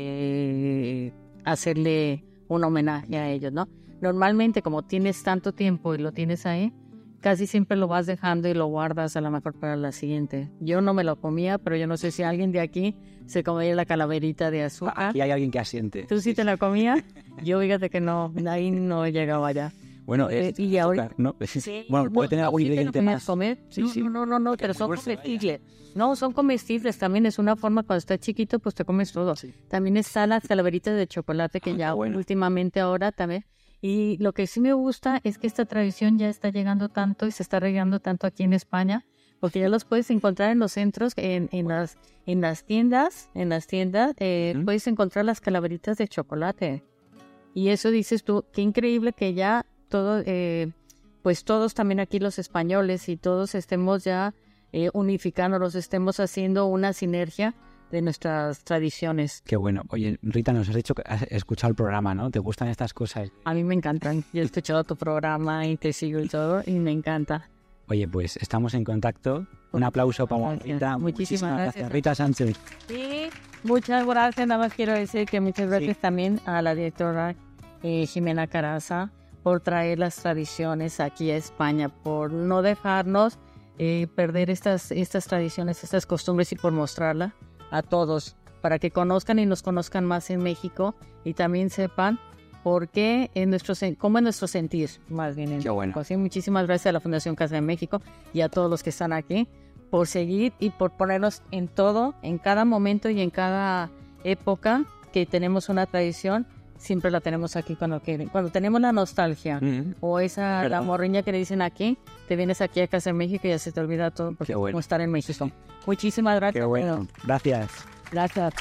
eh, hacerle un homenaje a ellos, ¿no? Normalmente, como tienes tanto tiempo y lo tienes ahí, casi siempre lo vas dejando y lo guardas a lo mejor para la siguiente. Yo no me lo comía, pero yo no sé si alguien de aquí se comía la calaverita de azúcar. Aquí hay alguien que asiente. ¿Tú sí te la comías? Yo fíjate que no, ahí no llegaba ya. Bueno, es Eh, y ahora- azúcar, ¿no? Sí. Bueno, puede tener algún ¿Sí te lo ingrediente podías más. comer? Sí, no, sí. no, no, no, no, Que pero muy son fuerte, comestibles. No, son comestibles también, es una forma cuando estás chiquito, pues te comes todo. Sí. También están las calaveritas de chocolate que Ah, ya qué bueno. últimamente ahora también. Y lo que sí me gusta es que esta tradición ya está llegando tanto y se está regando tanto aquí en España, porque ya los puedes encontrar en los centros, en, en las en las tiendas, en las tiendas eh, Ujú. puedes encontrar las calaveritas de chocolate. Y eso dices tú, qué increíble que ya todo, eh, pues todos también aquí los españoles y todos estemos ya eh, unificándonos, estemos haciendo una sinergia de nuestras tradiciones. Qué bueno. Oye, Rita, nos has dicho que has escuchado el programa, ¿no? ¿Te gustan estas cosas? A mí me encantan. Yo he escuchado tu programa y te sigo y todo y me encanta. Oye, pues estamos en contacto. Un aplauso para Gracias. Rita. Muchísimas gracias. Rita Sánchez. Sí, muchas gracias. Nada más quiero decir que muchas gracias también a la directora eh, Jimena Caraza por traer las tradiciones aquí a España, por no dejarnos eh, perder estas, estas tradiciones, estas costumbres y por mostrarla a todos, para que conozcan y nos conozcan más en México y también sepan por qué en nuestro, sen- cómo es nuestro sentir, más bien. En Qué bueno. México. Así, muchísimas gracias a la Fundación Casa de México y a todos los que están aquí por seguir y por ponernos en todo, en cada momento y en cada época que tenemos una tradición, siempre la tenemos aquí cuando quieren. Cuando tenemos la nostalgia Mm. o esa ¿Verdad? la morriña que le dicen aquí, te vienes aquí a Casa de México y ya se te olvida todo porque Qué bueno. como estar en México. Muchísimas gracias. Qué bueno. Pedro. Gracias. Gracias.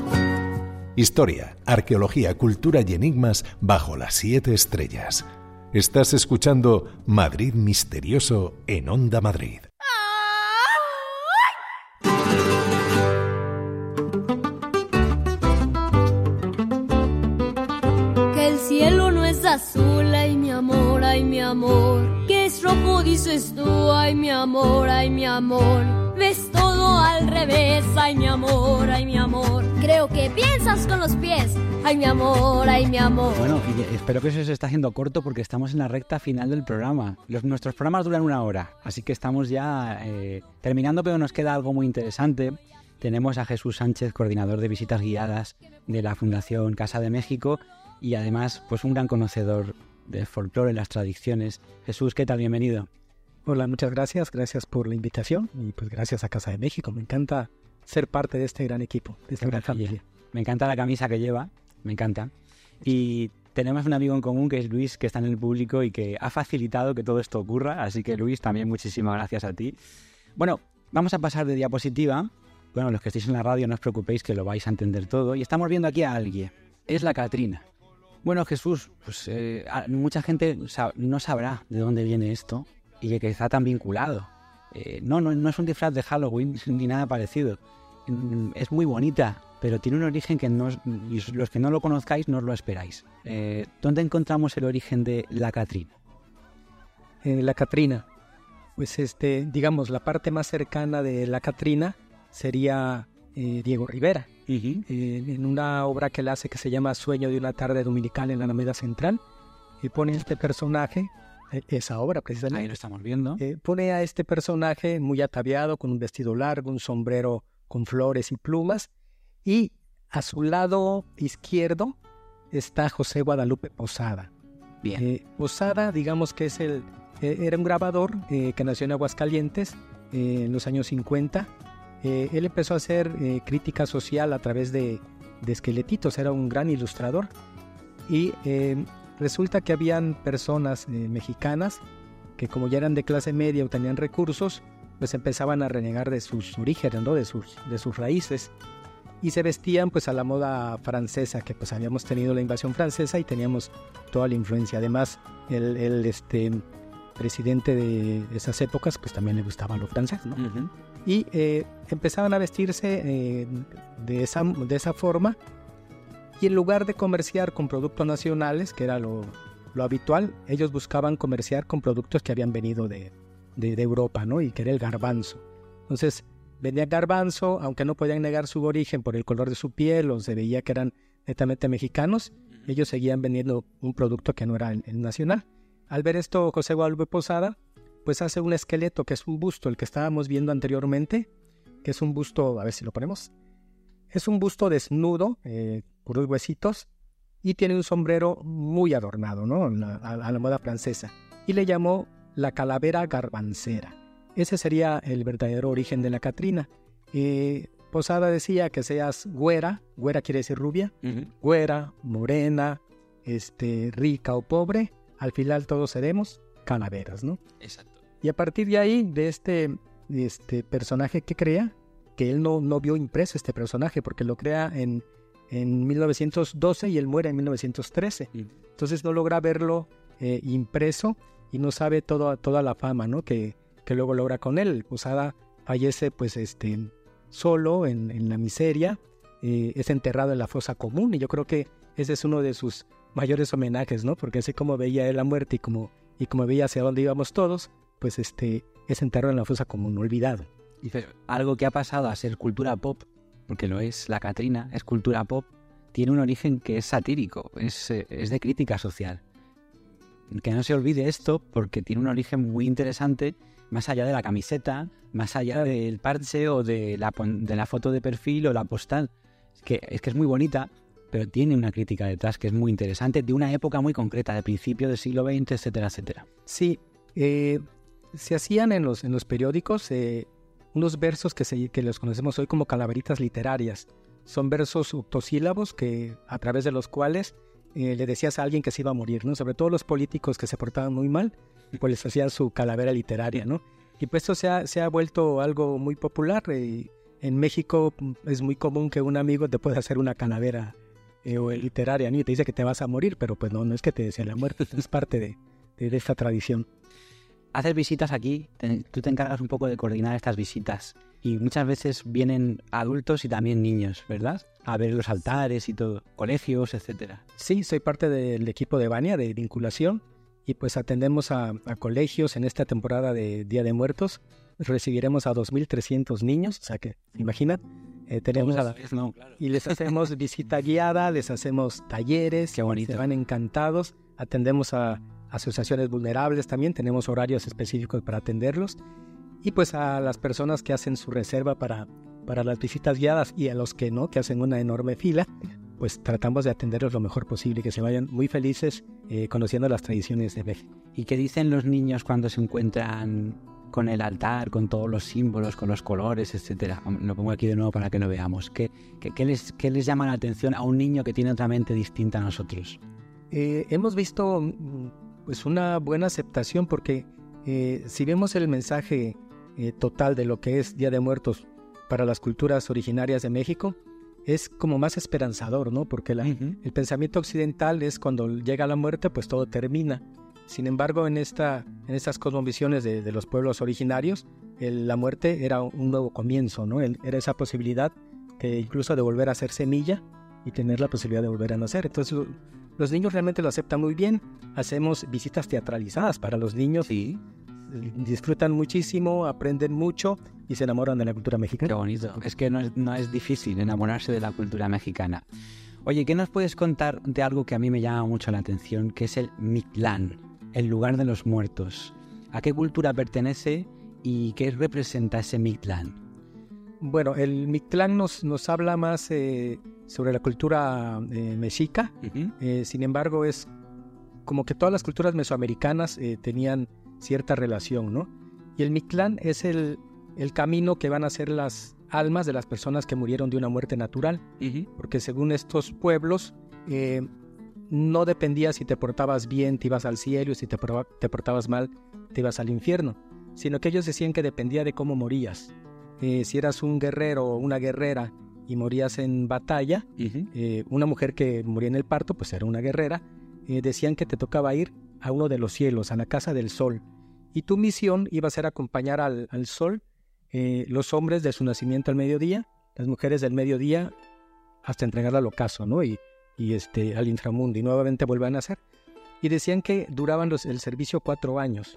Historia, arqueología, cultura y enigmas bajo las siete estrellas. Estás escuchando Madrid Misterioso en Onda Madrid. Que el cielo no es azul, ay mi amor, ay mi amor. Que es rojo, dices tú, ay mi amor, ay mi amor. Ves todo al revés, ay mi amor, ay mi amor. Creo que piensas con los pies, ay mi amor, ay mi amor. Bueno, y espero que se os está haciendo corto porque estamos en la recta final del programa. Los, nuestros programas duran una hora, así que estamos ya eh, terminando, pero nos queda algo muy interesante. Tenemos a Jesús Sánchez, coordinador de visitas guiadas de la Fundación Casa de México y además pues un gran conocedor del folclore, las tradiciones. Jesús, ¿qué tal? Bienvenido. Hola, muchas gracias, gracias por la invitación y pues gracias a Casa de México. Me encanta ser parte de este gran equipo, de esta gran familia. Me encanta la camisa que lleva, me encanta. Y tenemos un amigo en común que es Luis, que está en el público y que ha facilitado que todo esto ocurra. Así que Luis, también muchísimas gracias a ti. Bueno, vamos a pasar de diapositiva. Bueno, los que estéis en la radio no os preocupéis que lo vais a entender todo. Y estamos viendo aquí a alguien. Es la Catrina. Bueno, Jesús, pues eh, mucha gente sab- no sabrá de dónde viene esto y que está tan vinculado. Eh, no, no, no es un disfraz de Halloween ni nada parecido. Es muy bonita, pero tiene un origen que no, y los que no lo conozcáis no os lo esperáis. Eh, ¿Dónde encontramos el origen de la Catrina? Eh, la Catrina, pues este, digamos, la parte más cercana de la Catrina sería eh, Diego Rivera. Uh-huh. Eh, en una obra que él hace que se llama Sueño de una tarde dominical en la Alameda Central, y pone este personaje, eh, esa obra precisamente. Ahí lo estamos viendo. Eh, pone a este personaje muy ataviado, con un vestido largo, un sombrero con flores y plumas, y a su lado izquierdo está José Guadalupe Posada. Bien. Eh, Posada, digamos que es el, eh, era un grabador eh, que nació en Aguascalientes eh, en los años cincuenta. Eh, él empezó a hacer eh, crítica social a través de, de esqueletitos, era un gran ilustrador. Y eh, resulta que habían personas eh, mexicanas que, como ya eran de clase media o tenían recursos, pues empezaban a renegar de sus orígenes, ¿no? de, sus, de sus raíces. Y se vestían pues a la moda francesa, que pues habíamos tenido la invasión francesa y teníamos toda la influencia. Además, el, el este, presidente de esas épocas pues también le gustaba lo francés, ¿no? Uh-huh. Y eh, empezaban a vestirse eh, de, esa, de esa forma, y en lugar de comerciar con productos nacionales, que era lo, lo habitual, ellos buscaban comerciar con productos que habían venido de, de, de Europa, ¿no? Y que era el garbanzo. Entonces vendían garbanzo, aunque no podían negar su origen por el color de su piel o se veía que eran netamente mexicanos, ellos seguían vendiendo un producto que no era el, el nacional. Al ver esto, José Guadalupe Posada pues hace un esqueleto que es un busto, el que estábamos viendo anteriormente, que es un busto, a ver si lo ponemos, es un busto desnudo, eh, puros huesitos, y tiene un sombrero muy adornado, ¿no? A, a, a la moda francesa, y le llamó la calavera garbancera. Ese sería el verdadero origen de la Catrina. Eh, Posada decía que seas güera, güera quiere decir rubia, uh-huh. güera, morena, este, rica o pobre, al final todos seremos calaveras, ¿no? Exacto. Y a partir de ahí, de este, de este personaje que crea, que él no, no vio impreso este personaje, porque lo crea en, en mil novecientos doce y él muere en mil novecientos trece. Mm. Entonces no logra verlo eh, impreso y no sabe todo, toda la fama, ¿no? que, que luego logra con él. Posada fallece pues este, solo en, en la miseria, eh, es enterrado en la fosa común, y yo creo que ese es uno de sus mayores homenajes, ¿no? Porque así como veía él la muerte y como, y como veía hacia dónde íbamos todos, pues este es enterrado en la fosa común, olvidado. Y algo que ha pasado a ser cultura pop, porque lo es, la Catrina es cultura pop, tiene un origen que es satírico, es, es de crítica social. Que no se olvide esto, porque tiene un origen muy interesante, más allá de la camiseta, más allá del parche o de la, de la foto de perfil o la postal. Es que, es que es muy bonita, pero tiene una crítica detrás que es muy interesante, de una época muy concreta, de principio del siglo veinte, etcétera, etcétera. Sí, eh, se hacían en los, en los periódicos eh, unos versos que, se, que los conocemos hoy como calaveritas literarias. Son versos octosílabos que, a través de los cuales eh, le decías a alguien que se iba a morir, ¿no? Sobre todo los políticos que se portaban muy mal, pues les hacían su calavera literaria, ¿no? Y pues esto se ha, se ha vuelto algo muy popular. Eh, en México es muy común que un amigo te pueda hacer una calavera eh, literaria, ¿no? Y te dice que te vas a morir, pero pues no, no es que te desee la muerte, es parte de, de, de esta tradición. Haces visitas aquí, te, tú te encargas un poco de coordinar estas visitas y muchas veces vienen adultos y también niños, ¿verdad? A ver los altares y todo, colegios, etcétera. Sí, soy parte del equipo de Vania, de vinculación, y pues atendemos a, a colegios en esta temporada de Día de Muertos. Recibiremos a dos mil trescientos niños, o sea que, ¿se imaginan? Eh, tenemos a la vez, no, claro. Y les hacemos visita guiada, les hacemos talleres. Qué bonito. Se van encantados. Atendemos a asociaciones vulnerables también, tenemos horarios específicos para atenderlos. Y pues a las personas que hacen su reserva para, para las visitas guiadas y a los que no, que hacen una enorme fila, pues tratamos de atenderlos lo mejor posible y que se vayan muy felices eh, conociendo las tradiciones de México. ¿Y qué dicen los niños cuando se encuentran con el altar, con todos los símbolos, con los colores, etcétera? Lo pongo aquí de nuevo para que lo veamos. ¿Qué, qué, qué, les, qué les llama la atención a un niño que tiene otra mente distinta a nosotros? Eh, hemos visto pues una buena aceptación porque eh, si vemos el mensaje eh, total de lo que es Día de Muertos para las culturas originarias de México, es como más esperanzador, ¿no? Porque la, uh-huh. el pensamiento occidental es cuando llega la muerte, pues todo termina. Sin embargo, en, esta, en estas cosmovisiones de, de los pueblos originarios, el, la muerte era un nuevo comienzo, ¿no? El, era esa posibilidad que incluso de volver a ser semilla y tener la posibilidad de volver a nacer. Entonces, lo, los niños realmente lo aceptan muy bien. Hacemos visitas teatralizadas para los niños. Sí. Disfrutan muchísimo, aprenden mucho y se enamoran de la cultura mexicana. Qué bonito. Es que no es, no es difícil enamorarse de la cultura mexicana. Oye, ¿qué nos puedes contar de algo que a mí me llama mucho la atención, que es el Mictlán, el lugar de los muertos? ¿A qué cultura pertenece y qué representa ese Mictlán? Bueno, el Mictlán nos, nos habla más eh, sobre la cultura eh, mexica. Uh-huh. Eh, sin embargo, es como que todas las culturas mesoamericanas eh, tenían cierta relación, ¿no? Y el Mictlán es el, el camino que van a hacer las almas de las personas que murieron de una muerte natural. Uh-huh. Porque según estos pueblos, eh, no dependía si te portabas bien, te ibas al cielo, y si te, te portabas mal, te ibas al infierno. Sino que ellos decían que dependía de cómo morías. Eh, si eras un guerrero o una guerrera y morías en batalla, uh-huh. eh, una mujer que moría en el parto, pues era una guerrera, eh, decían que te tocaba ir a uno de los cielos, a la casa del sol. Y tu misión iba a ser acompañar al, al sol, eh, los hombres de su nacimiento al mediodía, las mujeres del mediodía hasta entregar al ocaso, ¿no? Y, y este, al inframundo, y nuevamente vuelven a nacer. Y decían que duraban los, el servicio cuatro años.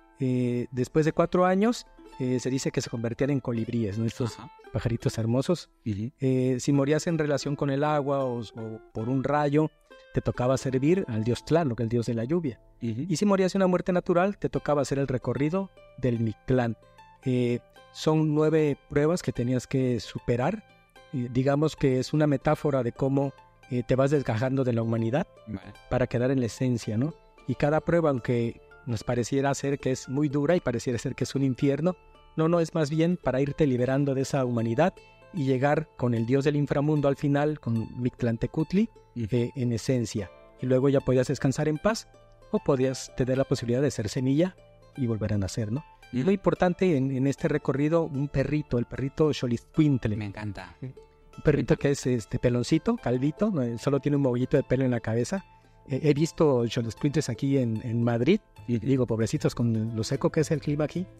Eh, después de cuatro años, eh, se dice que se convertían en colibríes, ¿no? Estos Ajá. pajaritos hermosos. Uh-huh. Eh, si morías en relación con el agua o, o por un rayo, te tocaba servir al dios Tlaloc, el dios de la lluvia. Uh-huh. Y si morías en una muerte natural, te tocaba hacer el recorrido del Mictlán. Eh, son nueve pruebas que tenías que superar. Eh, digamos que es una metáfora de cómo eh, te vas desgajando de la humanidad vale. para quedar en la esencia, ¿no? Y cada prueba, aunque nos pareciera ser que es muy dura y pareciera ser que es un infierno, no, no, es más bien para irte liberando de esa humanidad y llegar con el dios del inframundo al final, con Mictlantecutli, uh-huh. eh, en esencia. Y luego ya podías descansar en paz o podías tener la posibilidad de ser semilla y volver a nacer, ¿no? Uh-huh. Lo importante en, en este recorrido, un perrito, el perrito Xolistcuintle. Me encanta. Un perrito que es este peloncito, calvito, ¿no? Solo tiene un mogollito de pelo en la cabeza. Eh, he visto Xolistcuintles aquí en, en Madrid, y digo, pobrecitos con lo seco que es el clima aquí.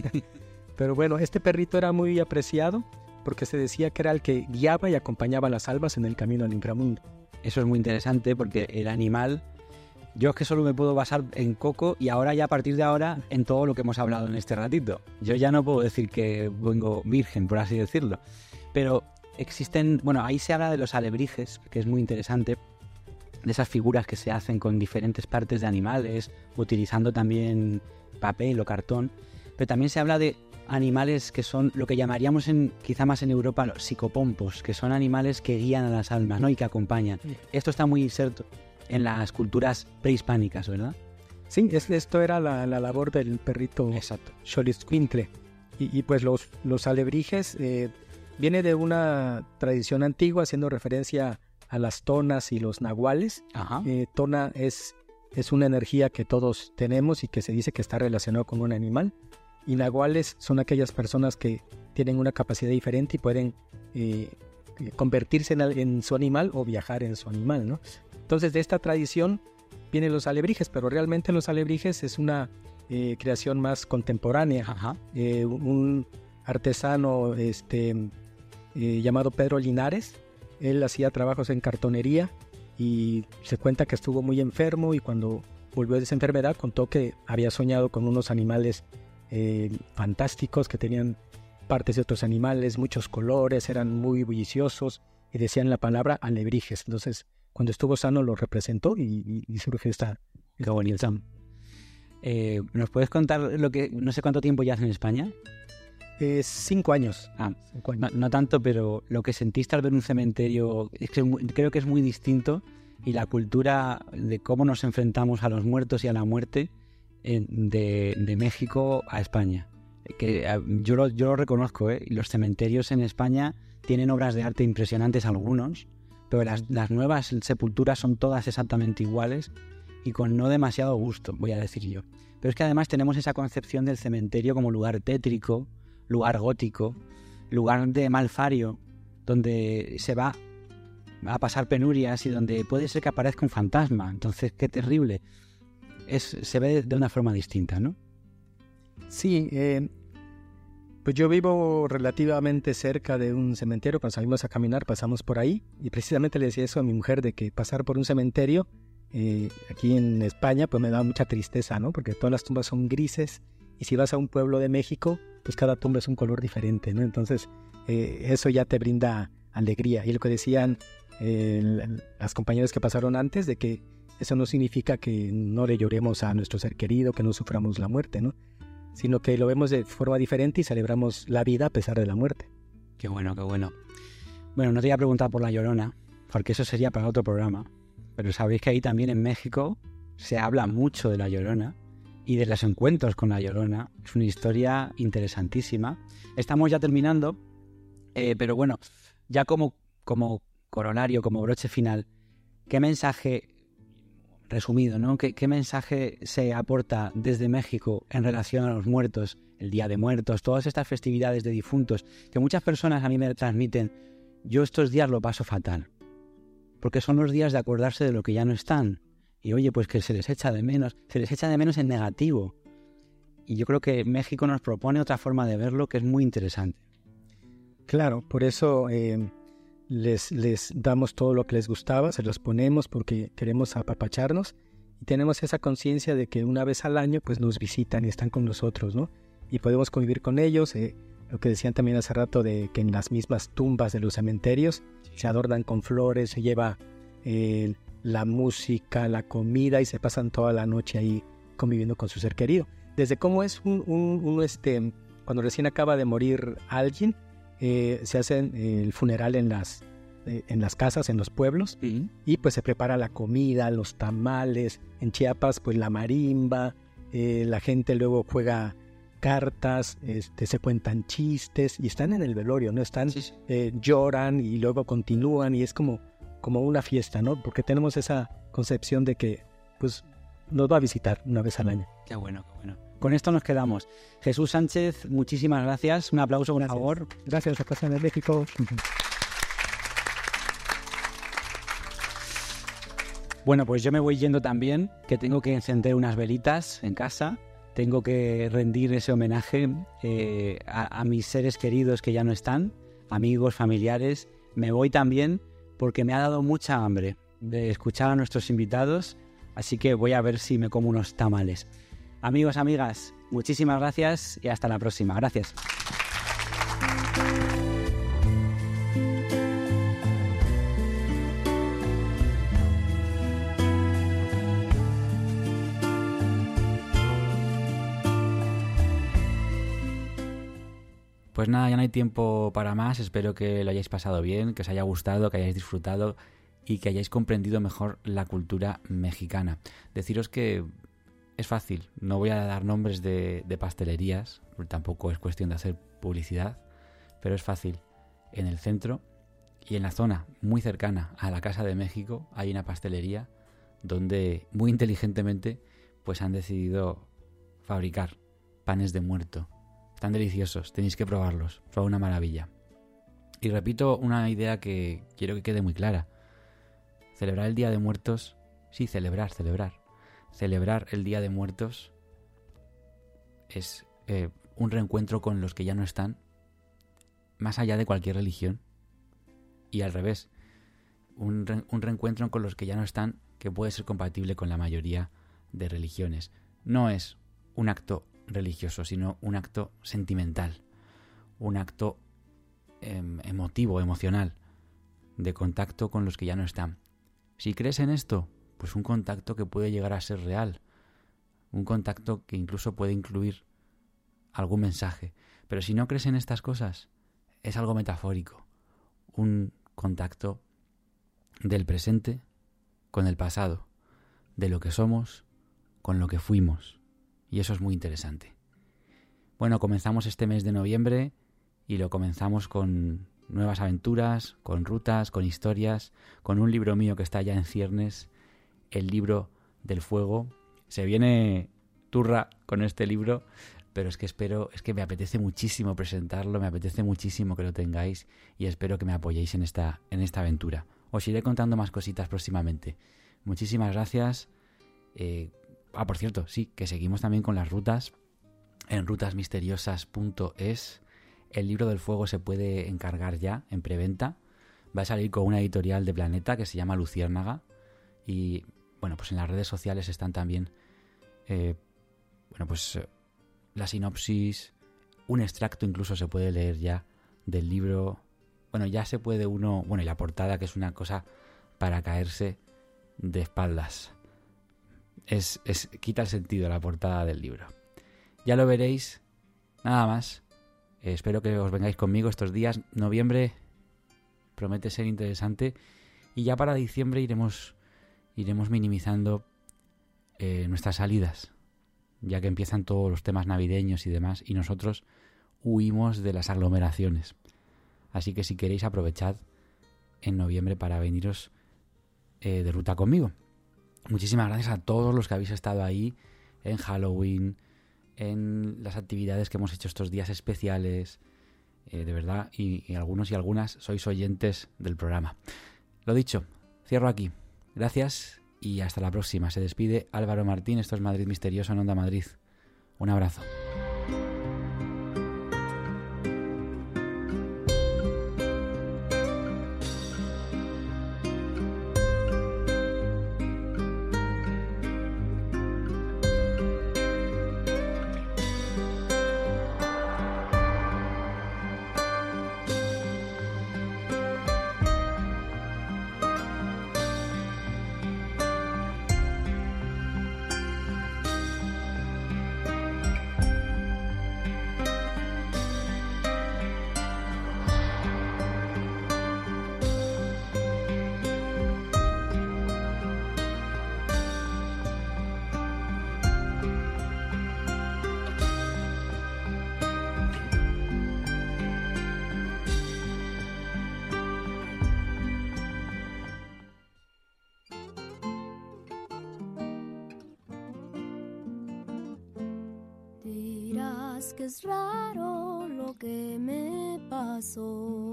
Pero bueno, este perrito era muy apreciado porque se decía que era el que guiaba y acompañaba a las almas en el camino al inframundo. Eso es muy interesante porque el animal, yo es que solo me puedo basar en Coco y ahora ya a partir de ahora en todo lo que hemos hablado en este ratito. Yo ya no puedo decir que vengo virgen, por así decirlo. Pero existen, bueno, ahí se habla de los alebrijes, que es muy interesante, de esas figuras que se hacen con diferentes partes de animales, utilizando también papel o cartón. Pero también se habla de animales que son lo que llamaríamos en, quizá más en Europa, los psicopompos, que son animales que guían a las almas, ¿no? Y que acompañan. Sí. Esto está muy inserto en las culturas prehispánicas, ¿verdad? Sí, es, esto era la, la labor del perrito Xolistcuintle. Y, y pues los, los alebrijes eh, viene de una tradición antigua, haciendo referencia a las tonas y los nahuales. Ajá. Eh, tona es, es una energía que todos tenemos y que se dice que está relacionado con un animal. Y nahuales son aquellas personas que tienen una capacidad diferente y pueden eh, convertirse en, en su animal o viajar en su animal, ¿no? Entonces, de esta tradición vienen los alebrijes, pero realmente los alebrijes es una eh, creación más contemporánea. Ajá. Eh, un artesano este, eh, llamado Pedro Linares, él hacía trabajos en cartonería y se cuenta que estuvo muy enfermo, y cuando volvió de esa enfermedad contó que había soñado con unos animales eh, fantásticos que tenían partes de otros animales, muchos colores, eran muy bulliciosos y decían la palabra alebrijes. Entonces, cuando estuvo sano lo representó y, y, y surge esta... Qué bonito. Eh, ¿Nos puedes contar lo que, no sé cuánto tiempo ya hace en España? Eh, cinco años. Ah, cinco años. No, no tanto, pero lo que sentiste al ver un cementerio, es que creo que es muy distinto, y la cultura de cómo nos enfrentamos a los muertos y a la muerte eh, de, de México a España. Que eh, yo, lo, yo lo reconozco, ¿eh? Los cementerios en España tienen obras de arte impresionantes algunos, pero las, las nuevas sepulturas son todas exactamente iguales y con no demasiado gusto, voy a decir yo. Pero es que además tenemos esa concepción del cementerio como lugar tétrico, lugar gótico, lugar de malfario, donde se va a pasar penurias y donde puede ser que aparezca un fantasma. Entonces, qué terrible. Es, se ve de una forma distinta, ¿no? Sí, eh, pues yo vivo relativamente cerca de un cementerio. Cuando salimos a caminar pasamos por ahí, y precisamente le decía eso a mi mujer, de que pasar por un cementerio eh, aquí en España pues me da mucha tristeza, ¿no? Porque todas las tumbas son grises, y si vas a un pueblo de México pues cada tumba es un color diferente, ¿no? Entonces eh, eso ya te brinda alegría. Y lo que decían eh, las compañeras que pasaron antes, de que eso no significa que no le lloremos a nuestro ser querido, que no suframos la muerte, ¿no? Sino que lo vemos de forma diferente y celebramos la vida a pesar de la muerte. Qué bueno, qué bueno. Bueno, no te voy a preguntar por La Llorona, porque eso sería para otro programa, pero sabéis que ahí también en México se habla mucho de La Llorona y de los encuentros con La Llorona. Es una historia interesantísima. Estamos ya terminando, eh, pero bueno, ya como, como corolario, como broche final, ¿qué mensaje... resumido, ¿no? ¿Qué, ¿Qué mensaje se aporta desde México en relación a los muertos, el Día de Muertos, todas estas festividades de difuntos, que muchas personas a mí me transmiten? Yo estos días lo paso fatal, porque son los días de acordarse de lo que ya no están, y oye, pues que se les echa de menos, se les echa de menos en negativo, y yo creo que México nos propone otra forma de verlo que es muy interesante. Claro, por eso... Eh... Les, les damos todo lo que les gustaba, se los ponemos porque queremos apapacharnos, y tenemos esa conciencia de que una vez al año pues nos visitan y están con nosotros, ¿no? Y podemos convivir con ellos. Eh, lo que decían también hace rato de que en las mismas tumbas de los cementerios se adornan con flores, se lleva eh, la música, la comida, y se pasan toda la noche ahí conviviendo con su ser querido. Desde cómo es un, un, un este, cuando recién acaba de morir alguien, Eh, se hace eh, el funeral en las, eh, en las casas, en los pueblos, ¿Sí? y pues se prepara la comida, los tamales. En Chiapas pues la marimba, eh, la gente luego juega cartas, este, se cuentan chistes y están en el velorio, ¿no? Están, Sí, sí. Eh, lloran y luego continúan, y es como, como una fiesta, ¿no? Porque tenemos esa concepción de que pues nos va a visitar una vez al año. Qué bueno, qué bueno. Con esto nos quedamos. Jesús Sánchez, muchísimas gracias. Un aplauso, por Gracias. favor. Gracias a Casa de México. Bueno, pues yo me voy yendo también, que tengo que encender unas velitas en casa. Tengo que rendir ese homenaje eh, a, a mis seres queridos que ya no están, amigos, familiares. Me voy también porque me ha dado mucha hambre de escuchar a nuestros invitados, así que voy a ver si me como unos tamales. Amigos, amigas, muchísimas gracias y hasta la próxima. Gracias. Pues nada, ya no hay tiempo para más. Espero que lo hayáis pasado bien, que os haya gustado, que hayáis disfrutado y que hayáis comprendido mejor la cultura mexicana. Deciros que es fácil, no voy a dar nombres de, de pastelerías, porque tampoco es cuestión de hacer publicidad, pero es fácil. En el centro y en la zona muy cercana a la Casa de México hay una pastelería donde muy inteligentemente pues han decidido fabricar panes de muerto. Están deliciosos, tenéis que probarlos, son una maravilla. Y repito una idea que quiero que quede muy clara. Celebrar el Día de Muertos Sí, celebrar, celebrar. Celebrar el Día de Muertos es eh, un reencuentro con los que ya no están, más allá de cualquier religión. Y al revés, un, re- un reencuentro con los que ya no están que puede ser compatible con la mayoría de religiones. No es un acto religioso, sino un acto sentimental, un acto eh, emotivo, emocional, de contacto con los que ya no están. Si crees en esto, pues un contacto que puede llegar a ser real, un contacto que incluso puede incluir algún mensaje. Pero si no crees en estas cosas, es algo metafórico, un contacto del presente con el pasado, de lo que somos con lo que fuimos. Y eso es muy interesante. Bueno, comenzamos este mes de noviembre y lo comenzamos con nuevas aventuras, con rutas, con historias, con un libro mío que está ya en ciernes, el libro del fuego. Se viene turra con este libro, pero es que espero, es que me apetece muchísimo presentarlo, me apetece muchísimo que lo tengáis y espero que me apoyéis en esta, en esta aventura. Os iré contando más cositas próximamente. Muchísimas gracias. Eh, ah, por cierto, sí, que seguimos también con las rutas en rutas misteriosas punto es. El libro del fuego se puede encargar ya en preventa. Va a salir con una editorial de Planeta que se llama Luciérnaga. Y bueno, pues en las redes sociales están también eh, bueno, pues eh, la sinopsis, un extracto incluso se puede leer ya del libro. Bueno, ya se puede uno, bueno, y la portada, que es una cosa para caerse de espaldas. Es, es quita el sentido la portada del libro. Ya lo veréis. Nada más. Eh, espero que os vengáis conmigo estos días. Noviembre promete ser interesante. Y ya para diciembre iremos, iremos minimizando eh, nuestras salidas, ya que empiezan todos los temas navideños y demás. Y nosotros huimos de las aglomeraciones. Así que si queréis, aprovechad en noviembre para veniros eh, de ruta conmigo. Muchísimas gracias a todos los que habéis estado ahí en Halloween, en las actividades que hemos hecho estos días especiales, eh, de verdad, y, y algunos y algunas sois oyentes del programa. Lo dicho, cierro aquí. Gracias y hasta la próxima. Se despide Álvaro Martín. Esto es Madrid Misterioso en Onda Madrid. Un abrazo. Que es raro lo que me pasó.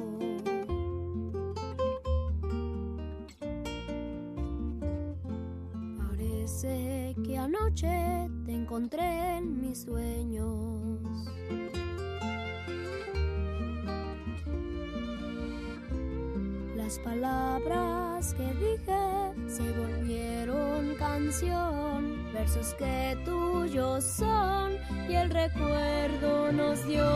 Parece que anoche te encontré en mis sueños. Las palabras que dije se volvieron canción, versos que tuyos son y el recuerdo nos dio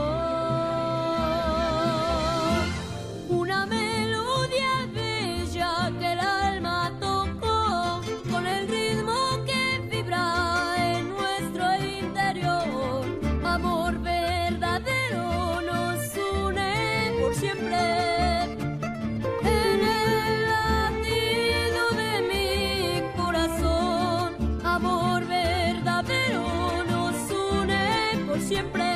una melodía bella que el alma tocó con el ritmo que vibra en nuestro interior. Amor verdadero nos une por siempre. Siempre